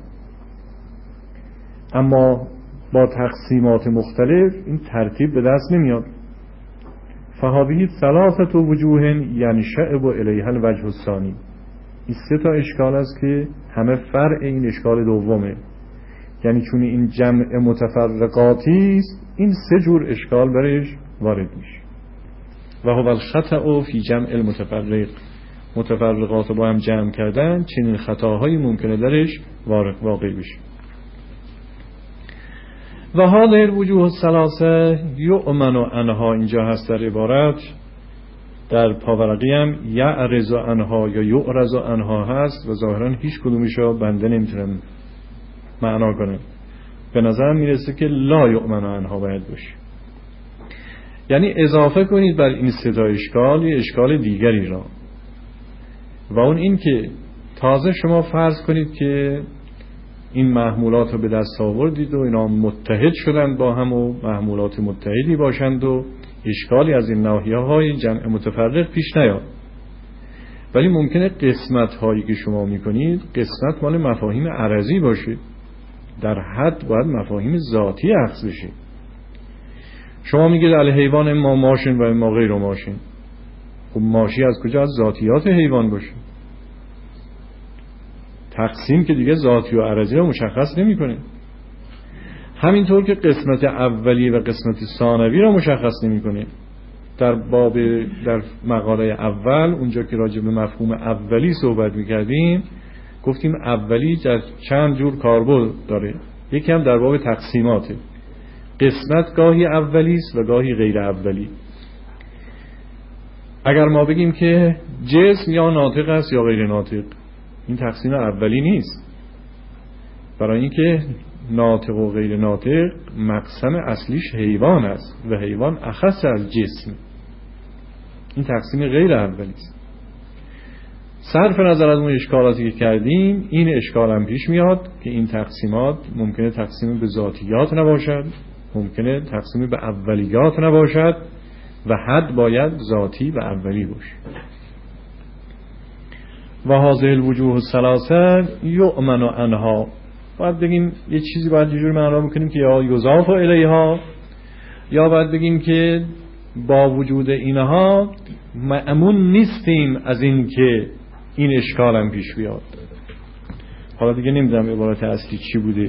اما با تقسیمات مختلف این ترتیب به دست نمیاد. فهذه ثلاثه وجوه ينشأب الیها الوجه الثانی. این سه تا اشکال است که همه فرع این اشکال دومه. یعنی چون این جمع متفرقاتی است این سه جور اشکال برش وارد میشه. و هو الخطأ فی جمع المتفرق. متفرقات با هم جمع کردن چنین خطاهایی ممکنه درش واقع بشه. و هذه الوجوه الثلاثه یؤمن عنها. اینجا هست در عبارت، در پاورقی هم یعرض عنها یا یعرض عنها هست و ظاهرا هیچ کدومشو بنده نمیتونم معنا کنم. به نظرم میرسه که لا یؤمن عنها باید باشه. یعنی اضافه کنید بر این سه تا اشکال یه اشکال دیگری را، و اون این که تازه شما فرض کنید که این محمولات رو به دست آوردید و اینا متحد شدند با هم و محمولات متحدی باشند و اشکالی از این ناحیه های جمع متفرق پیش نیاد. ولی ممکنه قسمت هایی که شما میکنید قسمت مال مفاهیم عرضی باشه، در حد باید مفاهیم ذاتی اخذ بشه. شما میگید الحیوان اما ماشین و اما غیر ماشین. خب ماشی از کجا؟ از ذاتیات حیوان باشه. تقسیم که دیگه ذاتی و عرضی رو مشخص نمیکنه. همینطور که قسمت اولی و قسمت ثانوی رو مشخص نمیکنه. در مقاله اول اونجا که راجع به مفهوم اولی صحبت میکردیم گفتیم اولی در چند جور کاربرد داره. یکی هم در باب تقسیماته. قسمت گاهی اولی است و گاهی غیر اولی. اگر ما بگیم که جسم یا ناطق است یا غیر ناطق، این تقسیم اولی نیست، برای اینکه ناطق و غیر ناطق مقسم اصلیش حیوان است و حیوان اخص از جسم. این تقسیم غیر اولی است. صرف نظر از اون اشکالاتی که کردیم این اشکال هم پیش میاد که این تقسیمات ممکنه تقسیم به ذاتیات نباشد، ممکنه تقسیم به اولیات نباشد و حد باید ذاتی و اولی باشه. و هذه الوجوه الثلاثه یؤمن عنها. باید بگیم یه چیزی باید یه جور معنا بکنیم که یا یضاف الیها، یا باید بگیم که با وجود اینها مأمون نیستیم از این که این اشکال هم پیش بیاد. حالا دیگه نمیدونم عبارت اصلی چی بوده،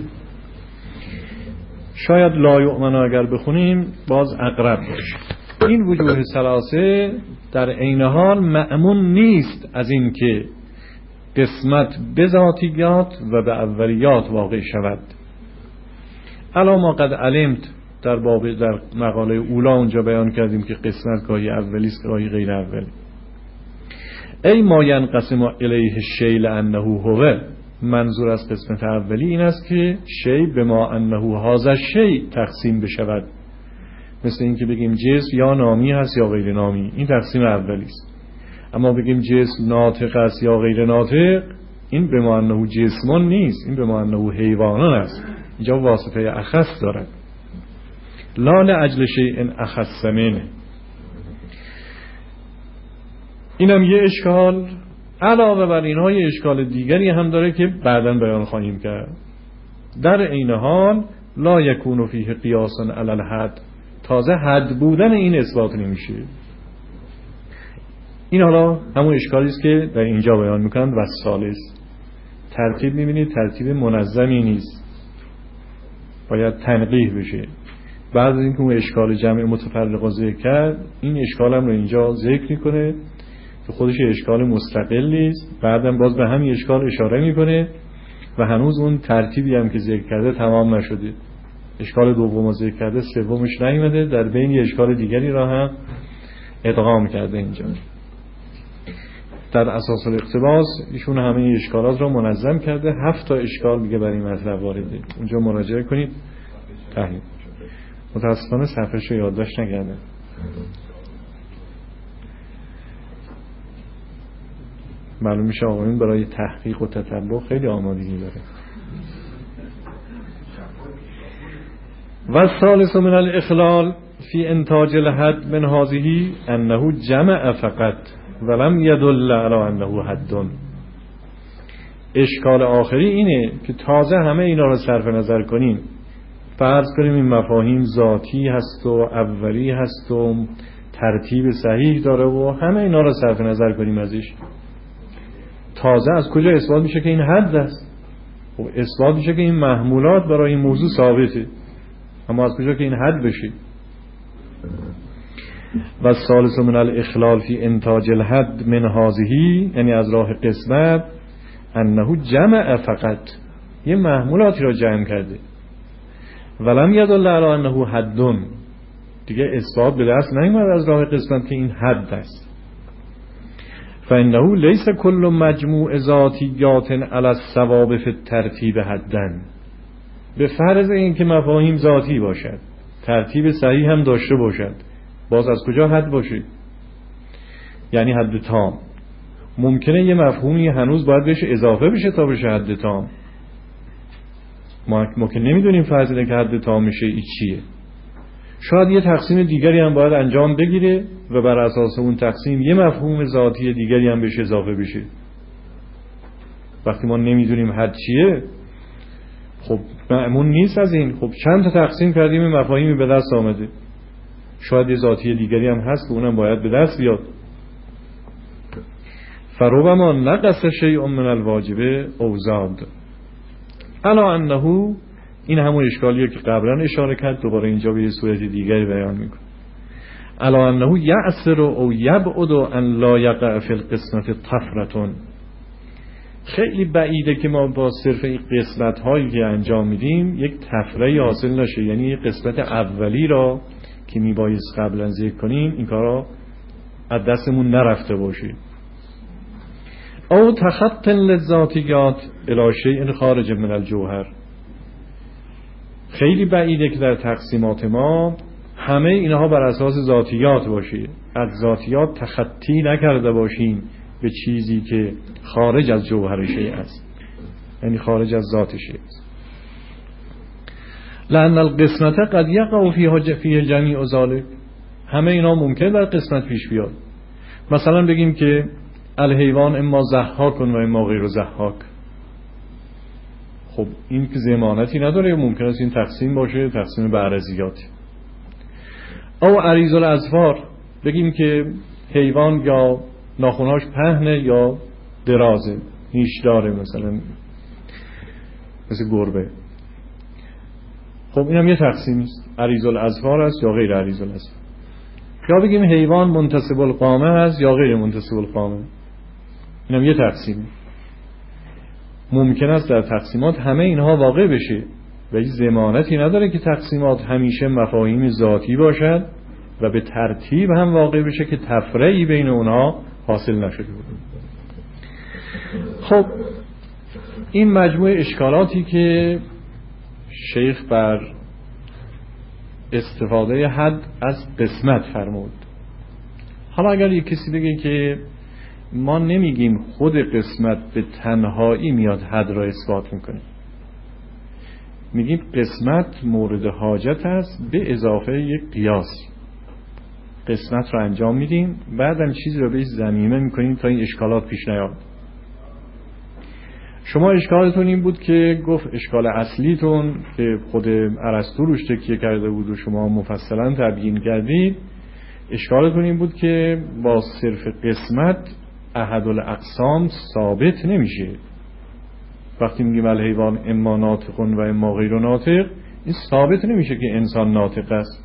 شاید لا یؤمن اگر بخونیم باز اقرب باشه. این وجوه ثلاثه در عین حال مأمون نیست از این که قسمت به ذاتیات و به اولیات واقع شود. الا ما قد علمت در مقاله اولا اونجا بیان کردیم که قسمت گاهی اولی است گاهی غیر اولی. ای ما ینقسم الیه الشیء لانه هو. منظور از قسمت اولی این است که شیء به ما انه هذا الشیء تقسیم بشود. مثل این که بگیم جسم یا نامی هست یا غیر نامی، این تقسیم اولی است. اما بگیم جسم ناطق است یا غیر ناطق، این به معنی جسمان نیست، این به معنی حیوانان است. اینجا واسطه اخص دارد. لا لاجل شیء اخص منه. اینم یه اشکال. علاوه بر اینها یه اشکال دیگری هم داره که بعداً بیان خواهیم کرد. در این حال لا یکون فیه قیاس علی الحد، تازه حد بودن این اثبات نمیشه. این حالا همون اشکالی است که در اینجا بیان میکنند. و ثالث، ترتیب میبینید ترتیب منظمی نیست، باید تنقیح بشه. بعد از اینکه اون اشکال جمع متفرقه ذکر کرد، این اشکال هم رو اینجا ذکر میکنه که خودش اشکال مستقلی است. بعدم باز به همین اشکال اشاره میکنه و هنوز اون ترتیبی هم که ذکر کرده تمام نشده. اشکال دوم ذکر کرده، سومش نیامده، در بین اشکال دیگری را هم ادغام کرده. اینجا در اساس الاقتباس ایشون همه اشکالات را منظم کرده. 7 تا اشکال دیگه برای این مطلب وارده. اونجا مراجعه کنید تحلیل. متاسفانه صفحه‌شو یادداشت نکردم. معلوم میشه آقایون برای تحقیق و تتبع خیلی آمادگی داره. و ثالث من الاخلال فی انتاج الحد من هذه انه جمع فقط ولم يدل على انه حد. اشکال آخری اینه که تازه همه اینا رو صرف نظر کنیم، فرض کنیم این مفاهیم ذاتی هست و اولی هست و ترتیب صحیح داره و همه اینا رو صرف نظر کنیم ازش، تازه از کجا اثبات میشه که این حد است؟ و اثبات میشه که این محمولات برای این موضوع ثابته، اما از کجا که این حد بشه؟ و ثالث من الاخلال فی انتاج الحد من هذه، یعنی از راه قسمت، انه جمع فقط، یه محمولاتی را جمع کرده، ولم یدل علی انه حد، دیگه اثبات به دست نیامد از راه قسمت که این حد است. فانه لیس کل مجموع ذاتیات علی الصواب فی الترتیب حدن. به فرض این که مفاهیم ذاتی باشد، ترتیب صحیح هم داشته باشد، باز از کجا حد باشه؟ یعنی حد تام. ممکنه یه مفهومی هنوز باید بهش اضافه بشه تا بشه حد تام. ما که نمیدونیم فاصله که حد تام میشه ای چیه. شاید یه تقسیم دیگری هم باید انجام بگیره و بر اساس اون تقسیم یه مفهوم ذاتی دیگری هم بهش اضافه بشه. وقتی ما نمیدونیم حد چیه، خب مأمون نیست از این. خب چند تا تقسیم کردیم این مفاهیمی به دست آمده، شاید یه ذاتی دیگری هم هست که اونم باید به دست بیاد. فربما نقص شیء من الواجب او زاد. الا انه، این همون اشکالیه که قبلا اشاره کرد، دوباره اینجا به یه صورت دیگری بیان میکنه. الا انه یأثر او یبعد ان لا یقع فی القسمت طفرة. خیلی بعیده که ما با صرف این قسمت هایی که انجام میدیم یک طفره حاصل نشه، یعنی قسمت اولی را که میبایست قبلا ذکر کنیم این کارا از دستمون نرفته باشه. او تخط للذاتیات الی شیء خارج من الجوهر. خیلی بعیده که در تقسیمات ما همه اینها بر اساس ذاتیات باشه، از ذاتیات تخطی نکرده باشیم به چیزی که خارج از جوهر شیء است، یعنی خارج از ذات شیء است. لأن القسمت قد یقع فیها جمیع ذلک. همه اینا ممکن در قسمت پیش بیاد. مثلا بگیم که الحیوان اما ضحاک و اما غیر ضحاک. خب این که ضمانتی نداره، ممکن است این تقسیم باشه تقسیم به عرضیات. او عریض الاظفار، بگیم که حیوان یا ناخناش پهنه یا درازه، نیش داره، مثلا مثل گربه. خب اینم یه تقسیمی است، عریض الاظفار است یا غیر عریض الاظفار. یا بگیم حیوان منتصب القامه است یا غیر منتصب القامه، اینم یه تقسیمی. ممکن است در تقسیمات همه اینها واقع بشه و هیچ ضمانتی نداره که تقسیمات همیشه مفاهیم ذاتی باشد و به ترتیب هم واقع بشه که تفرعی بین اونها حاصل نشده بود. خب این مجموعه اشکالاتی که شیخ بر استفاده حد از قسمت فرمود. حالا اگر یک کسی بگه که ما نمیگیم خود قسمت به تنهایی میاد حد را اثبات میکنه، میگیم قسمت مورد حاجت است به اضافه یک قیاس. قسمت رو انجام میدیم، بعدم چیزی رو بهش ضمیمه میکنیم تا این اشکالات پیش نیاد. شما اشکالتون این بود که گفت اشکال اصلیتون که خود ارسطو روش تکیه کرده بود و شما مفصلا تبیین کردید، اشکالتون این بود که با صرف قسمت احد الاقسام ثابت نمیشه. وقتی میگیم الحیوان اما ناطق و اما غیر ناطق، این ثابت نمیشه که انسان ناطق است.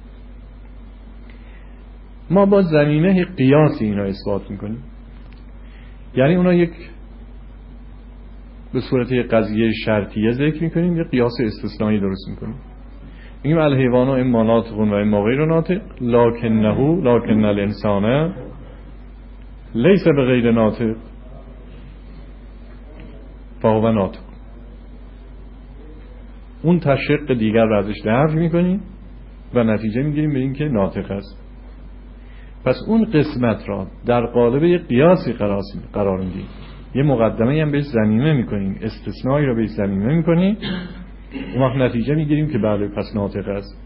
ما با ضمیمه قیاسی اینا اثبات میکنیم، یعنی اونا یک به صورت یک قضیه شرطیه ذکر میکنیم، یک قیاس استثنایی درست میکنیم. میگیم الحیوان اما ناطق و اما غیر ناطق لکن الانسان لیس بغیر ناطق فهو ناطق. اون تشق دیگر رو ازش دفع میکنیم و نتیجه میگیریم به این که ناطق است. پس اون قسمت را در قالب یک قیاسی قرار میدیم، یه مقدمه هم بهش ضمیمه میکنیم، استثنایی رو بهش ضمیمه میکنیم، اون وقت نتیجه میگیریم که بله پس ناطق است.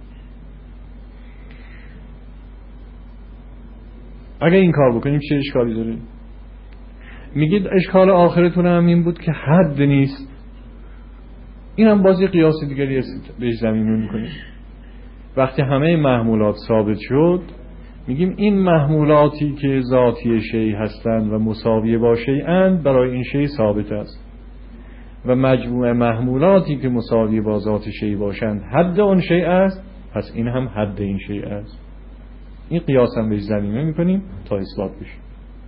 اگه این کار بکنیم چه اشکالی داره؟ میگید اشکال آخرتون هم این بود که حد نیست، این هم بازی قیاسی دیگری بهش ضمیمه میکنیم. وقتی همه محمولات ثابت شد، میگیم این محمولاتی که ذاتی شیء هستند و مساوی با شیئند برای این شیء ثابت است و مجموع محمولاتی که مساوی با ذات شیء باشند حد اون شیء است، پس این هم حد این شیء است. این قیاس هم بهش ضمیمه میکنیم تا اثبات بشه.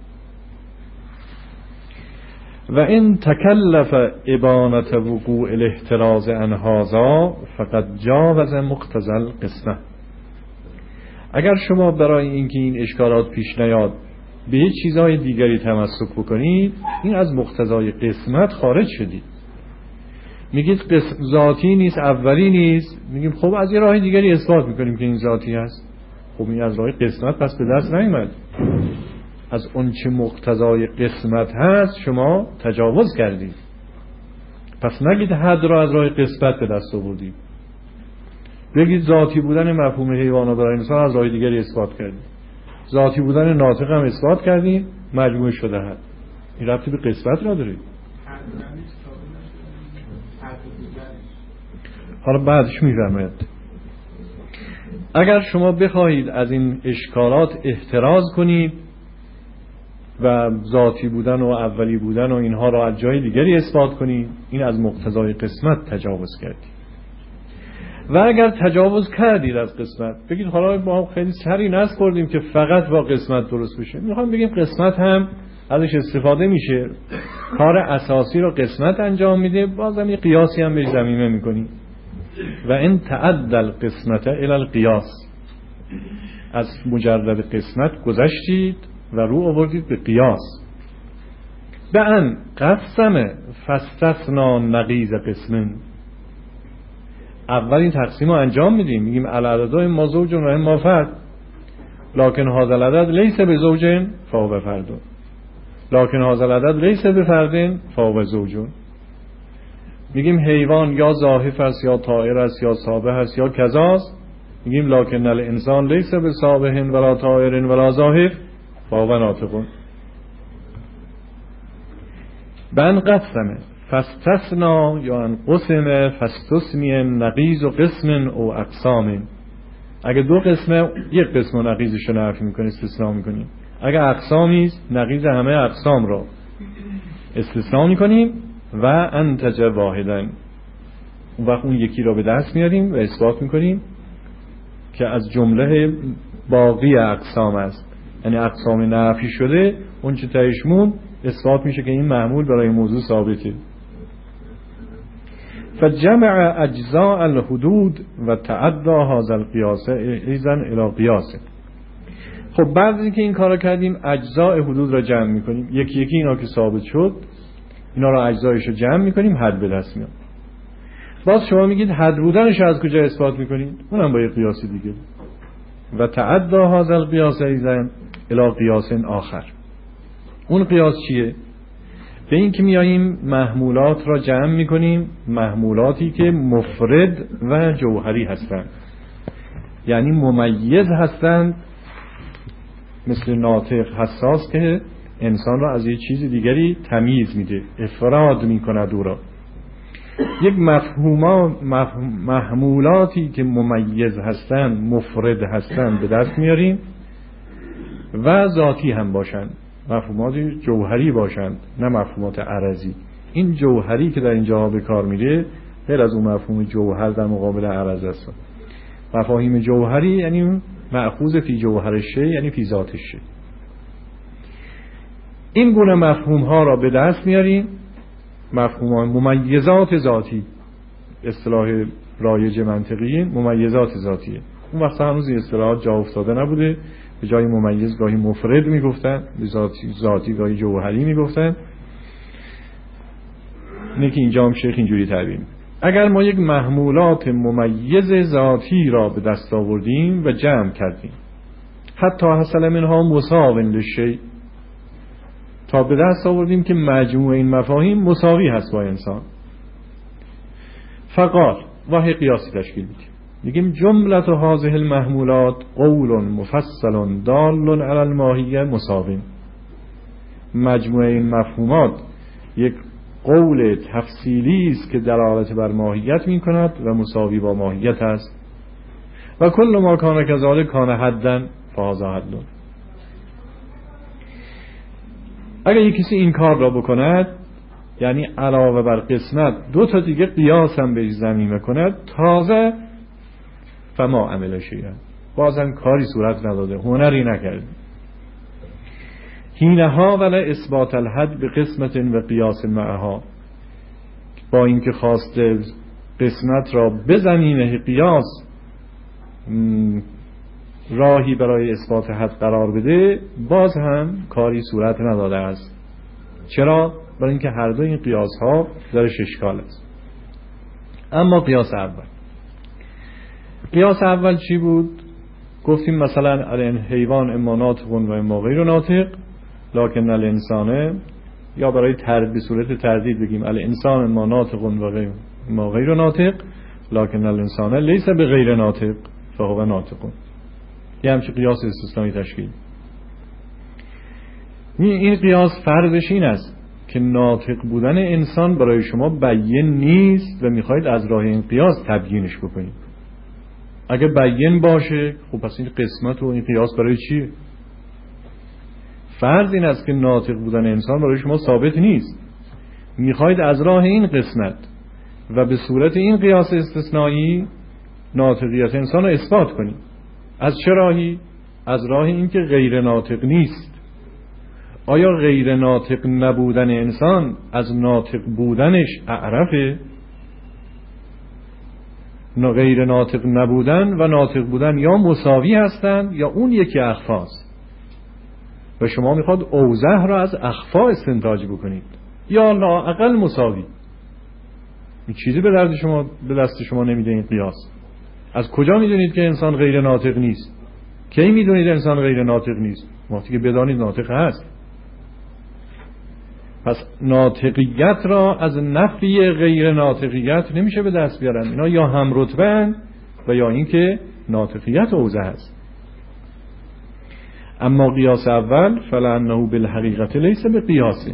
و این تکلف ابانت وقوع الاحتراز عن هذا فقد جاوز مقتضى القسمه. اگر شما برای اینکه این اشکالات پیش نیاد به هیچ چیزهای دیگری تمسک بکنید، این از مقتضای قسمت خارج شدید. میگید ذاتی نیست، اولی نیست، میگیم خب از یه راه دیگری اثبات میکنیم که این ذاتی هست. خب این از راه قسمت پس به دست نیامد. از اون چه مقتضای قسمت هست شما تجاوز کردید. پس نگید حد را از راه قسمت به دست آوردید، بگید ذاتی بودن مفهوم حیوان برای انسان از راه دیگری اثبات کردید، ذاتی بودن ناطق هم اثبات کردید، مجموع شده حد. این ربطی به قسمت را دارید. حالا بعدش میفرماید اگر شما بخواهید از این اشکالات احتراز کنید و ذاتی بودن و اولی بودن و اینها را از جای دیگری اثبات کنید، این از مقتضای قسمت تجاوز کردید. و اگر تجاوز کردید از قسمت، بگید حالا ما خیلی سری نسپردیم که فقط با قسمت درست بشه، میخوام بگیم قسمت هم ازش استفاده میشه، کار اساسی رو قسمت انجام میده، بازم یه قیاسی هم بهش ضمیمه میکنیم. و این تعدل قسمت الی القیاس، از مجرد قسمت گذشتید و رو آوردید به قیاس. به ان قسم فاستثنا نقیض قسمن، اول این تقسیم رو انجام میدیم، میگیم العدد اما زوج و اما فرد، لکن هذا العدد لیس بزوج فهو فرد، لکن هذا العدد لیس بفرد فهو زوج. میگیم حیوان یا زاحف است یا طائر است یا سابح است یا کذاست، میگیم لکن الانسان لیس بسابح ولا طائر ولا زاحف فهو ناطق. بن قسمه فاستثنا یا ان قسم فاستثنی نقیض و قسم او اقسام. اگه دو قسمه یک قسم و نقیضش رو نفی میکنی استثناء میکنیم، اگه اقسامی نقیض همه اقسام رو استثناء میکنیم و انتج واحدن، اون وقت اون یکی رو به دست میاریم و اثبات میکنیم که از جمله باقی اقسام است، یعنی اقسام نفی شده اون چه تهش موند اثبات میشه که این معمول برای موضوع ثابته. فجمع اجزاء الحدود و تعدى هذا القياس ايضا الى قياس. خب بعد از اینکه این کارو کردیم اجزاء حدود را جمع میکنیم، یکی یکی اینا که ثابت شد اینا را اجزایش رو جمع میکنیم، حد به دست میاد. باز شما میگید حد بودنش از کجا اثبات میکنید؟ اونم با یک قیاس دیگه. و تعدى هذا القياس ايضا الى قياس آخر. اون قیاس چیه؟ به این که میاییم محمولات را جمع میکنیم، محمولاتی که مفرد و جوهری هستند، یعنی ممیز هستند، مثل ناطق، حساس که انسان را از یک چیز دیگری تمیز میده، افراد میکند او را. یک محمولاتی که ممیز هستند، مفرد هستند به دست میاریم و ذاتی هم باشند، مفهومات جوهری باشند، نه مفهومات عرضی. این جوهری که در اینجا به کار میره غیر از اون مفهوم جوهر در مقابل عرض است. مفاهیم جوهری یعنی مأخوذ فی جوهر شیء، یعنی فی ذات شیء. این گونه مفهوم ها را به دست میاریم، مفهوم ممیزات ذاتی، اصطلاح رایج منطقی ممیزات ذاتیه. اون وقت هنوز این اصطلاحات جا افتاده نبوده، به جای ممیز گاهی مفرد میگفتن، به ذاتی گاهی جوهری میگفتن. اینه که اینجا هم شیخ اینجوری تعبیر. اگر ما یک محمولات ممیز ذاتی را به دست آوردیم و جمع کردیم، حتی حصل منها مساو للشیء، تا به دست آوردیم که مجموع این مفاهیم مساوی هست با انسان، فقال واحد قیاسی تشکیل میدیم، میگیم جملت هذه المحمولات قول مفصل دال علی الماهیه مساوی. مجموع این مفهومات یک قول تفصیلی است که دلالت بر ماهیت می کند و مساوی با ماهیت است. و کل ما کان کذالک کان حدا فهذا حد. اگر یک کسی این کار را بکند، یعنی علاوه بر قسمت دو تا دیگه قیاس هم به ضمیمه کند، تازه فما عمل شیئا، بازم کاری صورت نداده، هنری نکرد. حینها ولا اثبات الحد به قسمت و قیاس معها، با اینکه خواسته قسمت را به زمینه قیاس راهی برای اثبات حد قرار بده، باز هم کاری صورت نداده است. چرا؟ برای اینکه هر دو این قیاس ها درش اشکال است. اما قیاس اول چی بود؟ گفتیم مثلا الحیوان اما ناطق و اما غیر ناطق، لکن الانسان، یا برای به صورت تردید بگیم الانسان اما ناطق و اما غیر ناطق، لکن الانسان لیس به غیر ناطق فهو ناطق. یه همچه قیاس استثنایی تشکیل. این قیاس فرضش این است که ناطق بودن انسان برای شما بیان نیست و میخواید از راه این قیاس تبیینش بکنید. اگه بیان باشه خب پس این قسمت و این قیاس برای چیه؟ فرض این است که ناطق بودن انسان برای شما ثابت نیست، میخواید از راه این قسمت و به صورت این قیاس استثنایی ناطقیت انسان رو اثبات کنید. از چه راهی؟ از راه این که غیر ناطق نیست. آیا غیر ناطق نبودن انسان از ناطق بودنش اعرفه؟ غیر ناطق نبودن و ناطق بودن یا مساوی هستند یا اون یکی اخفاست و شما میخواد اوضح را از اخفا استنتاج بکنید، یا لااقل مساوی. این چیزی به دست شما نمیده این قیاس. از کجا میدونید که انسان غیر ناطق نیست؟ کی میدونید انسان غیر ناطق نیست؟ وقتی که بدانید ناطق هست. پس ناطقیت را از نفی غیر ناطقیت نمیشه به دست بیارن. اینا یا هم رتبه‌اند و یا اینکه ناطقیت اوضح است. اما قیاس اول فلانه بالحقیقت لیس بقیاس.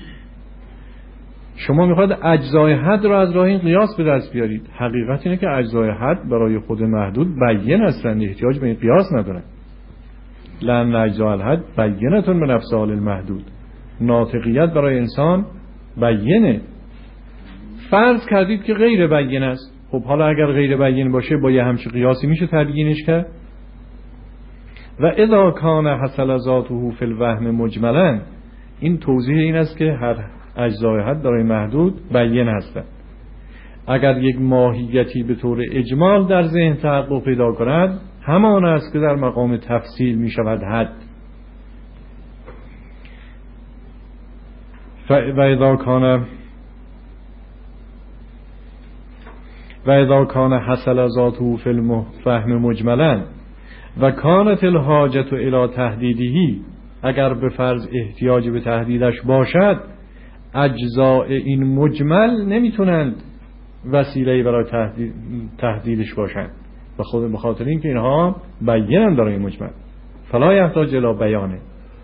شما میخواد اجزای حد را از راه این قیاس به دست بیارید. حقیقت اینه که اجزای حد برای خود محدود بیان هستند، احتیاج به این قیاس ندارن. لأن اجزاء الحد بینتون به نفس حال المحدود. ناطقیت برای انسان بیانه. فرض کردید که غیر بیان است. خب حالا اگر غیر بیان باشه با یه همچین قیاسی میشه تبیینش کرد؟ و اذا کان حصل ذاته فی الوهم مجملا، این توضیح این است که هر اجزای حد برای محدود بیان هستند. اگر یک ماهیتی به طور اجمال در ذهن تحقق پیدا کند، همان است که در مقام تفصیل می شود حد. و اذا کان حصل ذاته فی الفهم مجملا و کانت الحاجت الی تحدیده اگر به فرض احتیاج به تحدیدش باشد، اجزاء این مجمل نمیتونند وسیله برای تحدیدش باشند، به خاطر اینکه اینها بیانن برای مجمل، فلا یحتاج الی بیانه.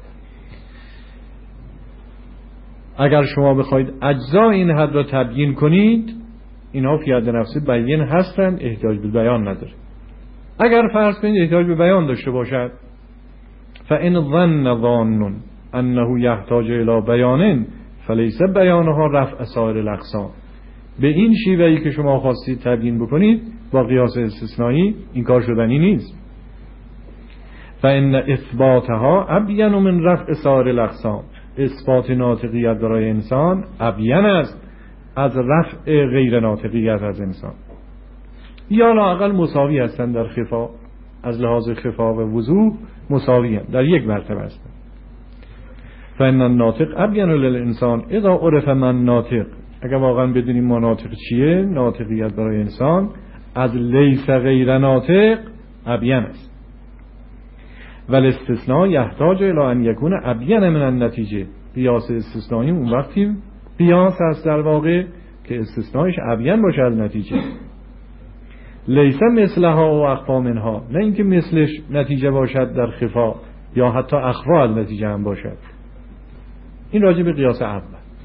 اگر شما بخواید اجزاء این حد را تبیین کنید، اینها فی حد نفسه بیان هستند، احتیاج به بیان نداره. اگر فرض کنید احتیاج به بیان داشته باشد، فإن ظن ظان انه یحتاج الی بیان فلیس بیانها رفع سایر الاقسام. به این شیوهی که شما خواستید تبیین بکنید با قیاس استثنایی این کار شدنی نیست. فإن اثباتها ابین من رفع سایر الاقسام. اثبات ناطقیت برای انسان ابین است از رفع غیر ناطقیت از انسان، یا لااقل مساوی هستند در خفا، از لحاظ خفا و وضوح مساوی هستند، در یک مرتبه هستند. فإن الناطق ابین للانسان اذا عرف من ناطق. اگر واقعا بدونیم ما ناطق چیه، ناطقیت برای انسان از لیس غیر ناطق ابین است. ولی استثناء یحتاج الی ان یکون ابین من النتیجه. قیاس استثنایی اون وقتی قیاس است در واقع که استثنایش ابین باشه از نتیجه. لیس مثلها و اخفا منها، نه اینکه مثلش نتیجه باشد در خفا یا حتی اخفا از نتیجه هم باشد. این راجع به قیاس اول.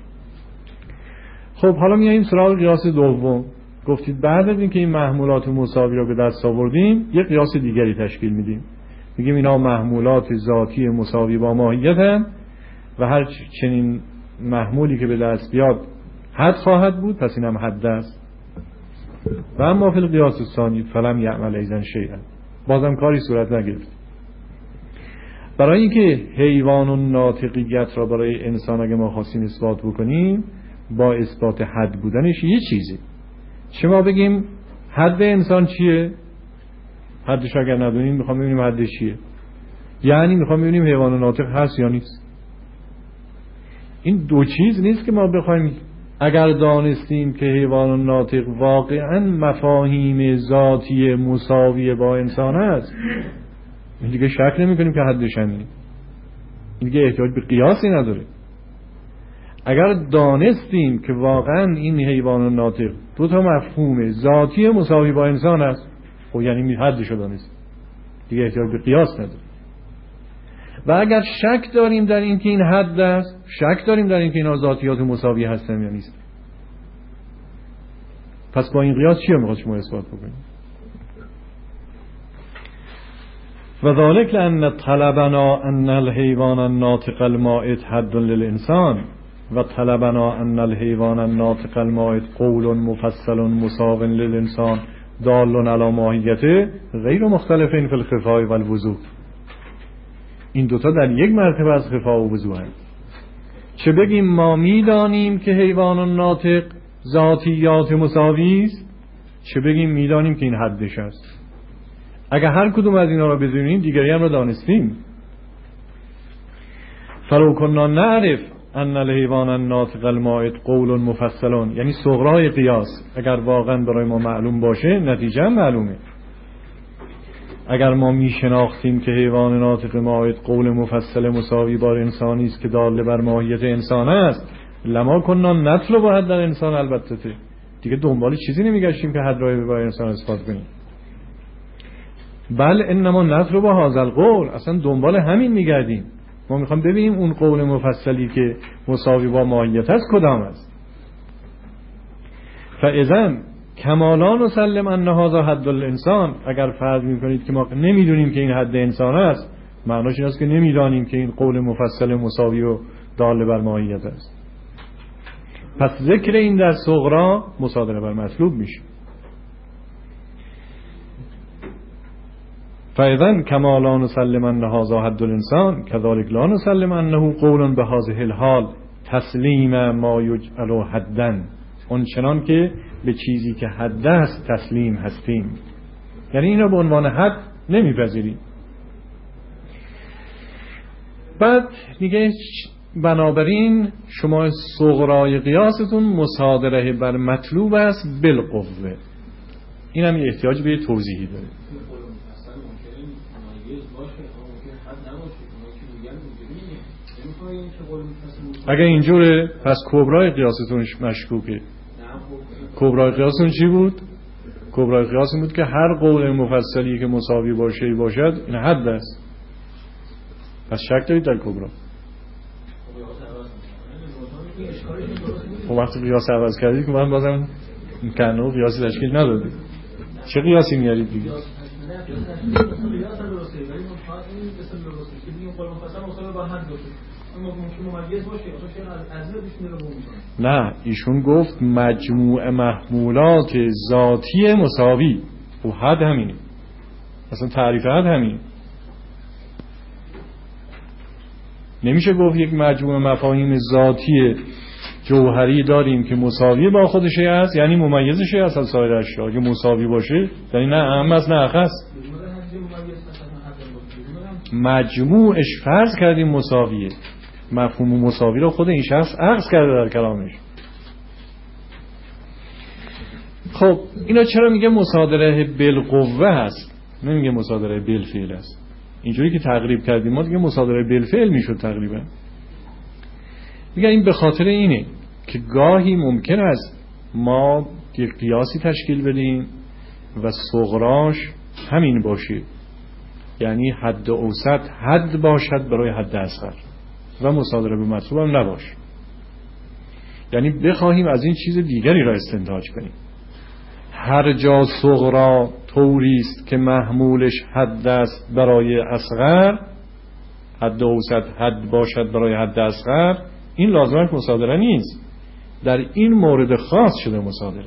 خب حالا میاییم سراغ قیاس دوم. گفتید بعد از اینکه این محمولات مساوی رو به دست آوردیم، یک قیاس دیگری تشکیل میدیم. میگیم اینا محمولات ذاتی مساوی با ماهیتن و هر چنین محمولی که به دست بیاد حد خواهد بود، پس اینم حد است. و اما فی القیاس الثانی فلم یعمل ایزن شیئا، بازم کاری صورت نگرفت. برای اینکه حیوان و ناطقیت را برای انسان اگه ما خواستیم اثبات بکنیم، با اثبات حد بودنش یه چیزی. شما بگیم حد انسان چیه؟ حدش اگر ندونیم میخوام ببینیم حدش چیه، یعنی میخوام ببینیم حیوان و ناطق هست یا نیست. این دو چیز نیست که ما بخوایم اگر دانستیم که حیوان و ناطق واقعا مفاهیم ذاتی مساوی با انسان است، این دیگه شک نمی کنیم که حدش همینه، این دیگه احتیاج به قیاسی نداره. اگر دانستیم که واقعا این حیوان و ناطق دو تا مفهوم ذاتی مساوی با انسان است، خب یعنی حدشو دانستیم، دیگه احتیاج به قیاس نداره. و اگر شک داریم در اینکه این حد است، شک داریم در اینکه اینا ذاتیات مساوی هستن یا نیست، پس با این قیاس چی میخواد شما اثبات بکنید؟ و ذالک لأن طلبنا ان الحیوان الناطق المائت حد للانسان و طلبنا ان الحیوان الناطق المائت قول مفصل مساو للانسان دال علی ماهیته غیر مختلفین فی الخفاء والوضوح. این دوتا در یک مرتبه از خفا و وضوح هست. چه بگیم ما میدانیم که حیوان ناطق ذاتیات مساوی است، چه بگیم میدانیم که این حدش است. اگر هر کدوم از اینا را بدونیم دیگری هم را دانستیم. فلو کنا نعرف ان الحیوان الناطق المائت قول مفصل، یعنی صغرای قیاس اگر واقعا برای ما معلوم باشه نتیجه هم معلومه. اگر ما میشناختیم که حیوان ناطق مائت قول مفصل مساوی با انسانی است که دال بر ماهیت انسان است، لما کنا نطلب حد در انسان، البته دیگه دنبال چیزی نمیگشتیم که حد را برای انسان اثبات کنیم. بل انما نطلب هذا القول، اصلا دنبال همین میگردیم. ما میخوام ببینیم اون قول مفصلی که مساوی با ماهیت است کدام است. فاذا کمالا نسلم ان هذا حد الانسان، اگر فرض میکنید که ما نمیدونیم که این حد انسان است، معناش این است که نمیدانیم که این قول مفصل مساوی و دال بر ماهیت است. پس ذکر این در صغرا مصادره بر مطلوب میشه. فاذا کمالا نسلم ان هذا حد الانسان كذلك لا نسلم انه قول بهذه الحال تسلیم ما یجعل حدا، اون چنان که به چیزی که حد است تسلیم هستیم، یعنی اینو به عنوان حد نمیپذیریم. بعد میگه بنابراین شما صغرای قیاستون مصادره بر مطلوب است بالقوه. این هم احتیاج به توضیحی داره. اگه اینجوره پس کبرای قیاستون مشکوکه. کبرای قیاستون چی بود؟ کبرای قیاس این بود که هر قول مفصلی که مساوی باشد این حد است. پس شک دارید در کبرا؟ خب وقتی قیاس عوض کردید که من بازم کنه قیاسی تشکیل ندادید، چه قیاسی میارید دیگه؟ نه ایشون گفت مجموع محمولات ذاتی مساوی. خب حد همینه، اصلا تعریف حد همینه. نمیشه گفت یک مجموع مفاهیم ذاتی جوهری داریم که مساوی با خودش است یعنی ممیزش است از سایر اشیا. اگه مساوی باشه یعنی نه اهم است نه اخص. مجموعش فرض کردیم مساویه، مفهوم مساوی رو خود این شخص عکس کرده در کلامش. خب اینا چرا میگه مصادره بالقوه هست نمیگه مصادره بالفعل است؟ اینجوری که تقریب کردیم ما دیگه مصادره بالفعل میشد تقریبا. میگه این به خاطر اینه که گاهی ممکن است ما یک قیاسی تشکیل بدیم و صغراش همین باشه، یعنی حد اوسط حد باشد برای حد اصغر و مصادره به مطلوب هم نباشه، یعنی بخواهیم از این چیز دیگری را استنتاج کنیم. هر جا صغرا طوریست که محمولش حد است برای اصغر، حد اوسط حد باشد برای حد اصغر، این لازمش مصادره نیست. در این مورد خاص شده مصادره.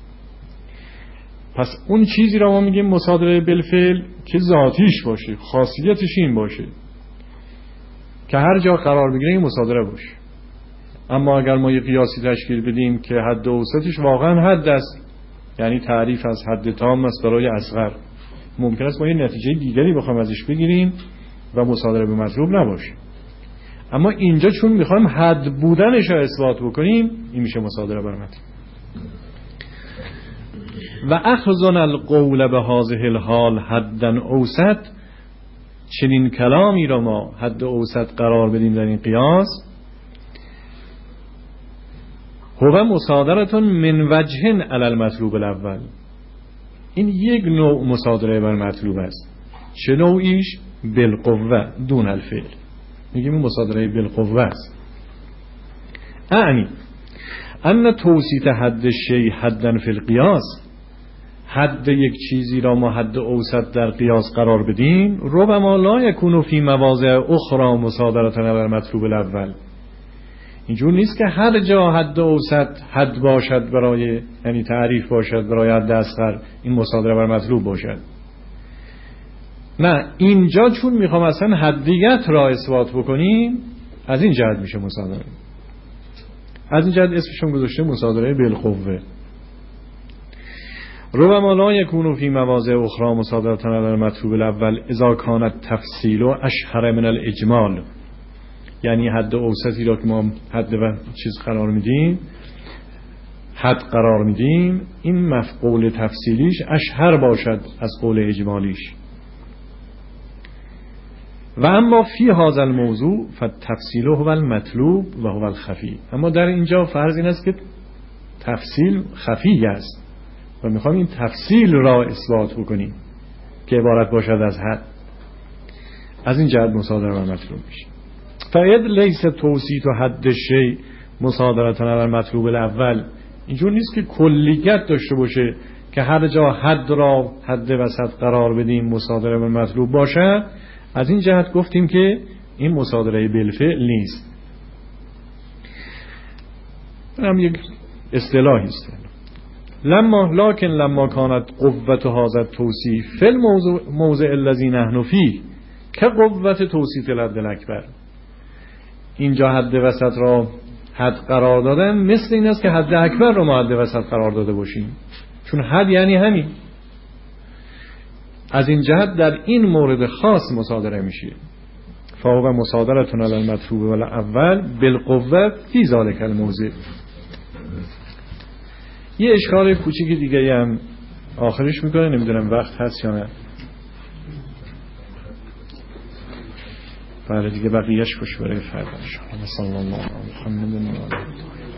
پس اون چیزی را ما میگیم مصادره بالفعل که ذاتیش باشه، خاصیتش این باشه که هر جا قرار بگیره این مصادره باشه. اما اگر ما یه قیاسی تشکیل بدیم که حد اوسطش واقعا حد است، یعنی تعریف از حد تام است برای اصغر، ممکن است ما یه نتیجه دیگری بخوایم ازش بگیریم و مصادره به مطلوب نباشه. اما اینجا چون میخوایم حد بودنش را اثبات بکنیم این میشه مصادره بر مطلوب. و اخذنا القول به هذه الحال حدا اوسط، چنین کلامی را ما حد اوسط قرار بدیم در این قیاس، هو مصادرتون من وجه علی المطلوب الاول، این یک نوع مصادره بر مطلوب است. چه نوعیش؟ بالقوه دون الفعل، میگیم این مصادره بالقوه است. اعنی ان توصیف حد شیء حدا فی القیاس، حد یک چیزی را ما حد اوسط در قیاس قرار بدیم، ربما لا یکون فی مواضع اخرى مصادرة بر مطلوب الاول. اینجور نیست که هر جا حد اوسط حد باشد برای، یعنی تعریف باشد برای حد اصغر، این مصادره بر مطلوب باشد. نه، اینجا چون میخوام اصلا حدیت را اثبات بکنیم از این جهت میشه مصادره. از این جهت اسمشون گذاشته مصادره بالقوه. ربما لا یکون فی مواضع اخرى مصادرة بر مطلوب الاول اذا کان التفصیل اشهر من الاجمال، یعنی حد اوسطی را که ما حد و چیز قرار میدیم، حد قرار میدیم، این مفعول تفصیلیش اشهر باشد از قول اجمالیش. و اما فی هذا الموضوع فالتفصیل هو المطلوب و هو الخفی، اما در اینجا فرض این است که تفصیل خفی است و میخوام این تفصیل را اثبات بکنیم که عبارت باشد از حد. از این جهت مصادره بر مطلوب میشه. فاید لیس توصیف و حد شیء مصادرة بر مطلوب الاول، اینجور نیست که کلیت داشته باشه که هر جا حد را حد وسط قرار بدیم مصادره بر مطلوب باشد. از این جهت گفتیم که این مصادره بالفعل نیست. هم یک اصطلاحی است. لکن لما کانت قوت هذا التوصیف فی الموضع الذی نحن فیه که قوت توصیف الحد الاکبر، اینجا حد وسط را حد قرار دادن مثل این است که حد اکبر را ما حد وسط قرار داده باشیم، چون حد یعنی همین. از این جهت در این مورد خاص مصادره میشه. فهو مصادرتون علی المطلوب الاول بالقوه فی ذلک الموضع. یه اشکال کوچیک دیگه هم آخرش میکنه، نمیدونم وقت هست یا نه. بله دیگه بقیهش باشه برای فردا ان شاء الله. صلی الله علیه و محمد و آله.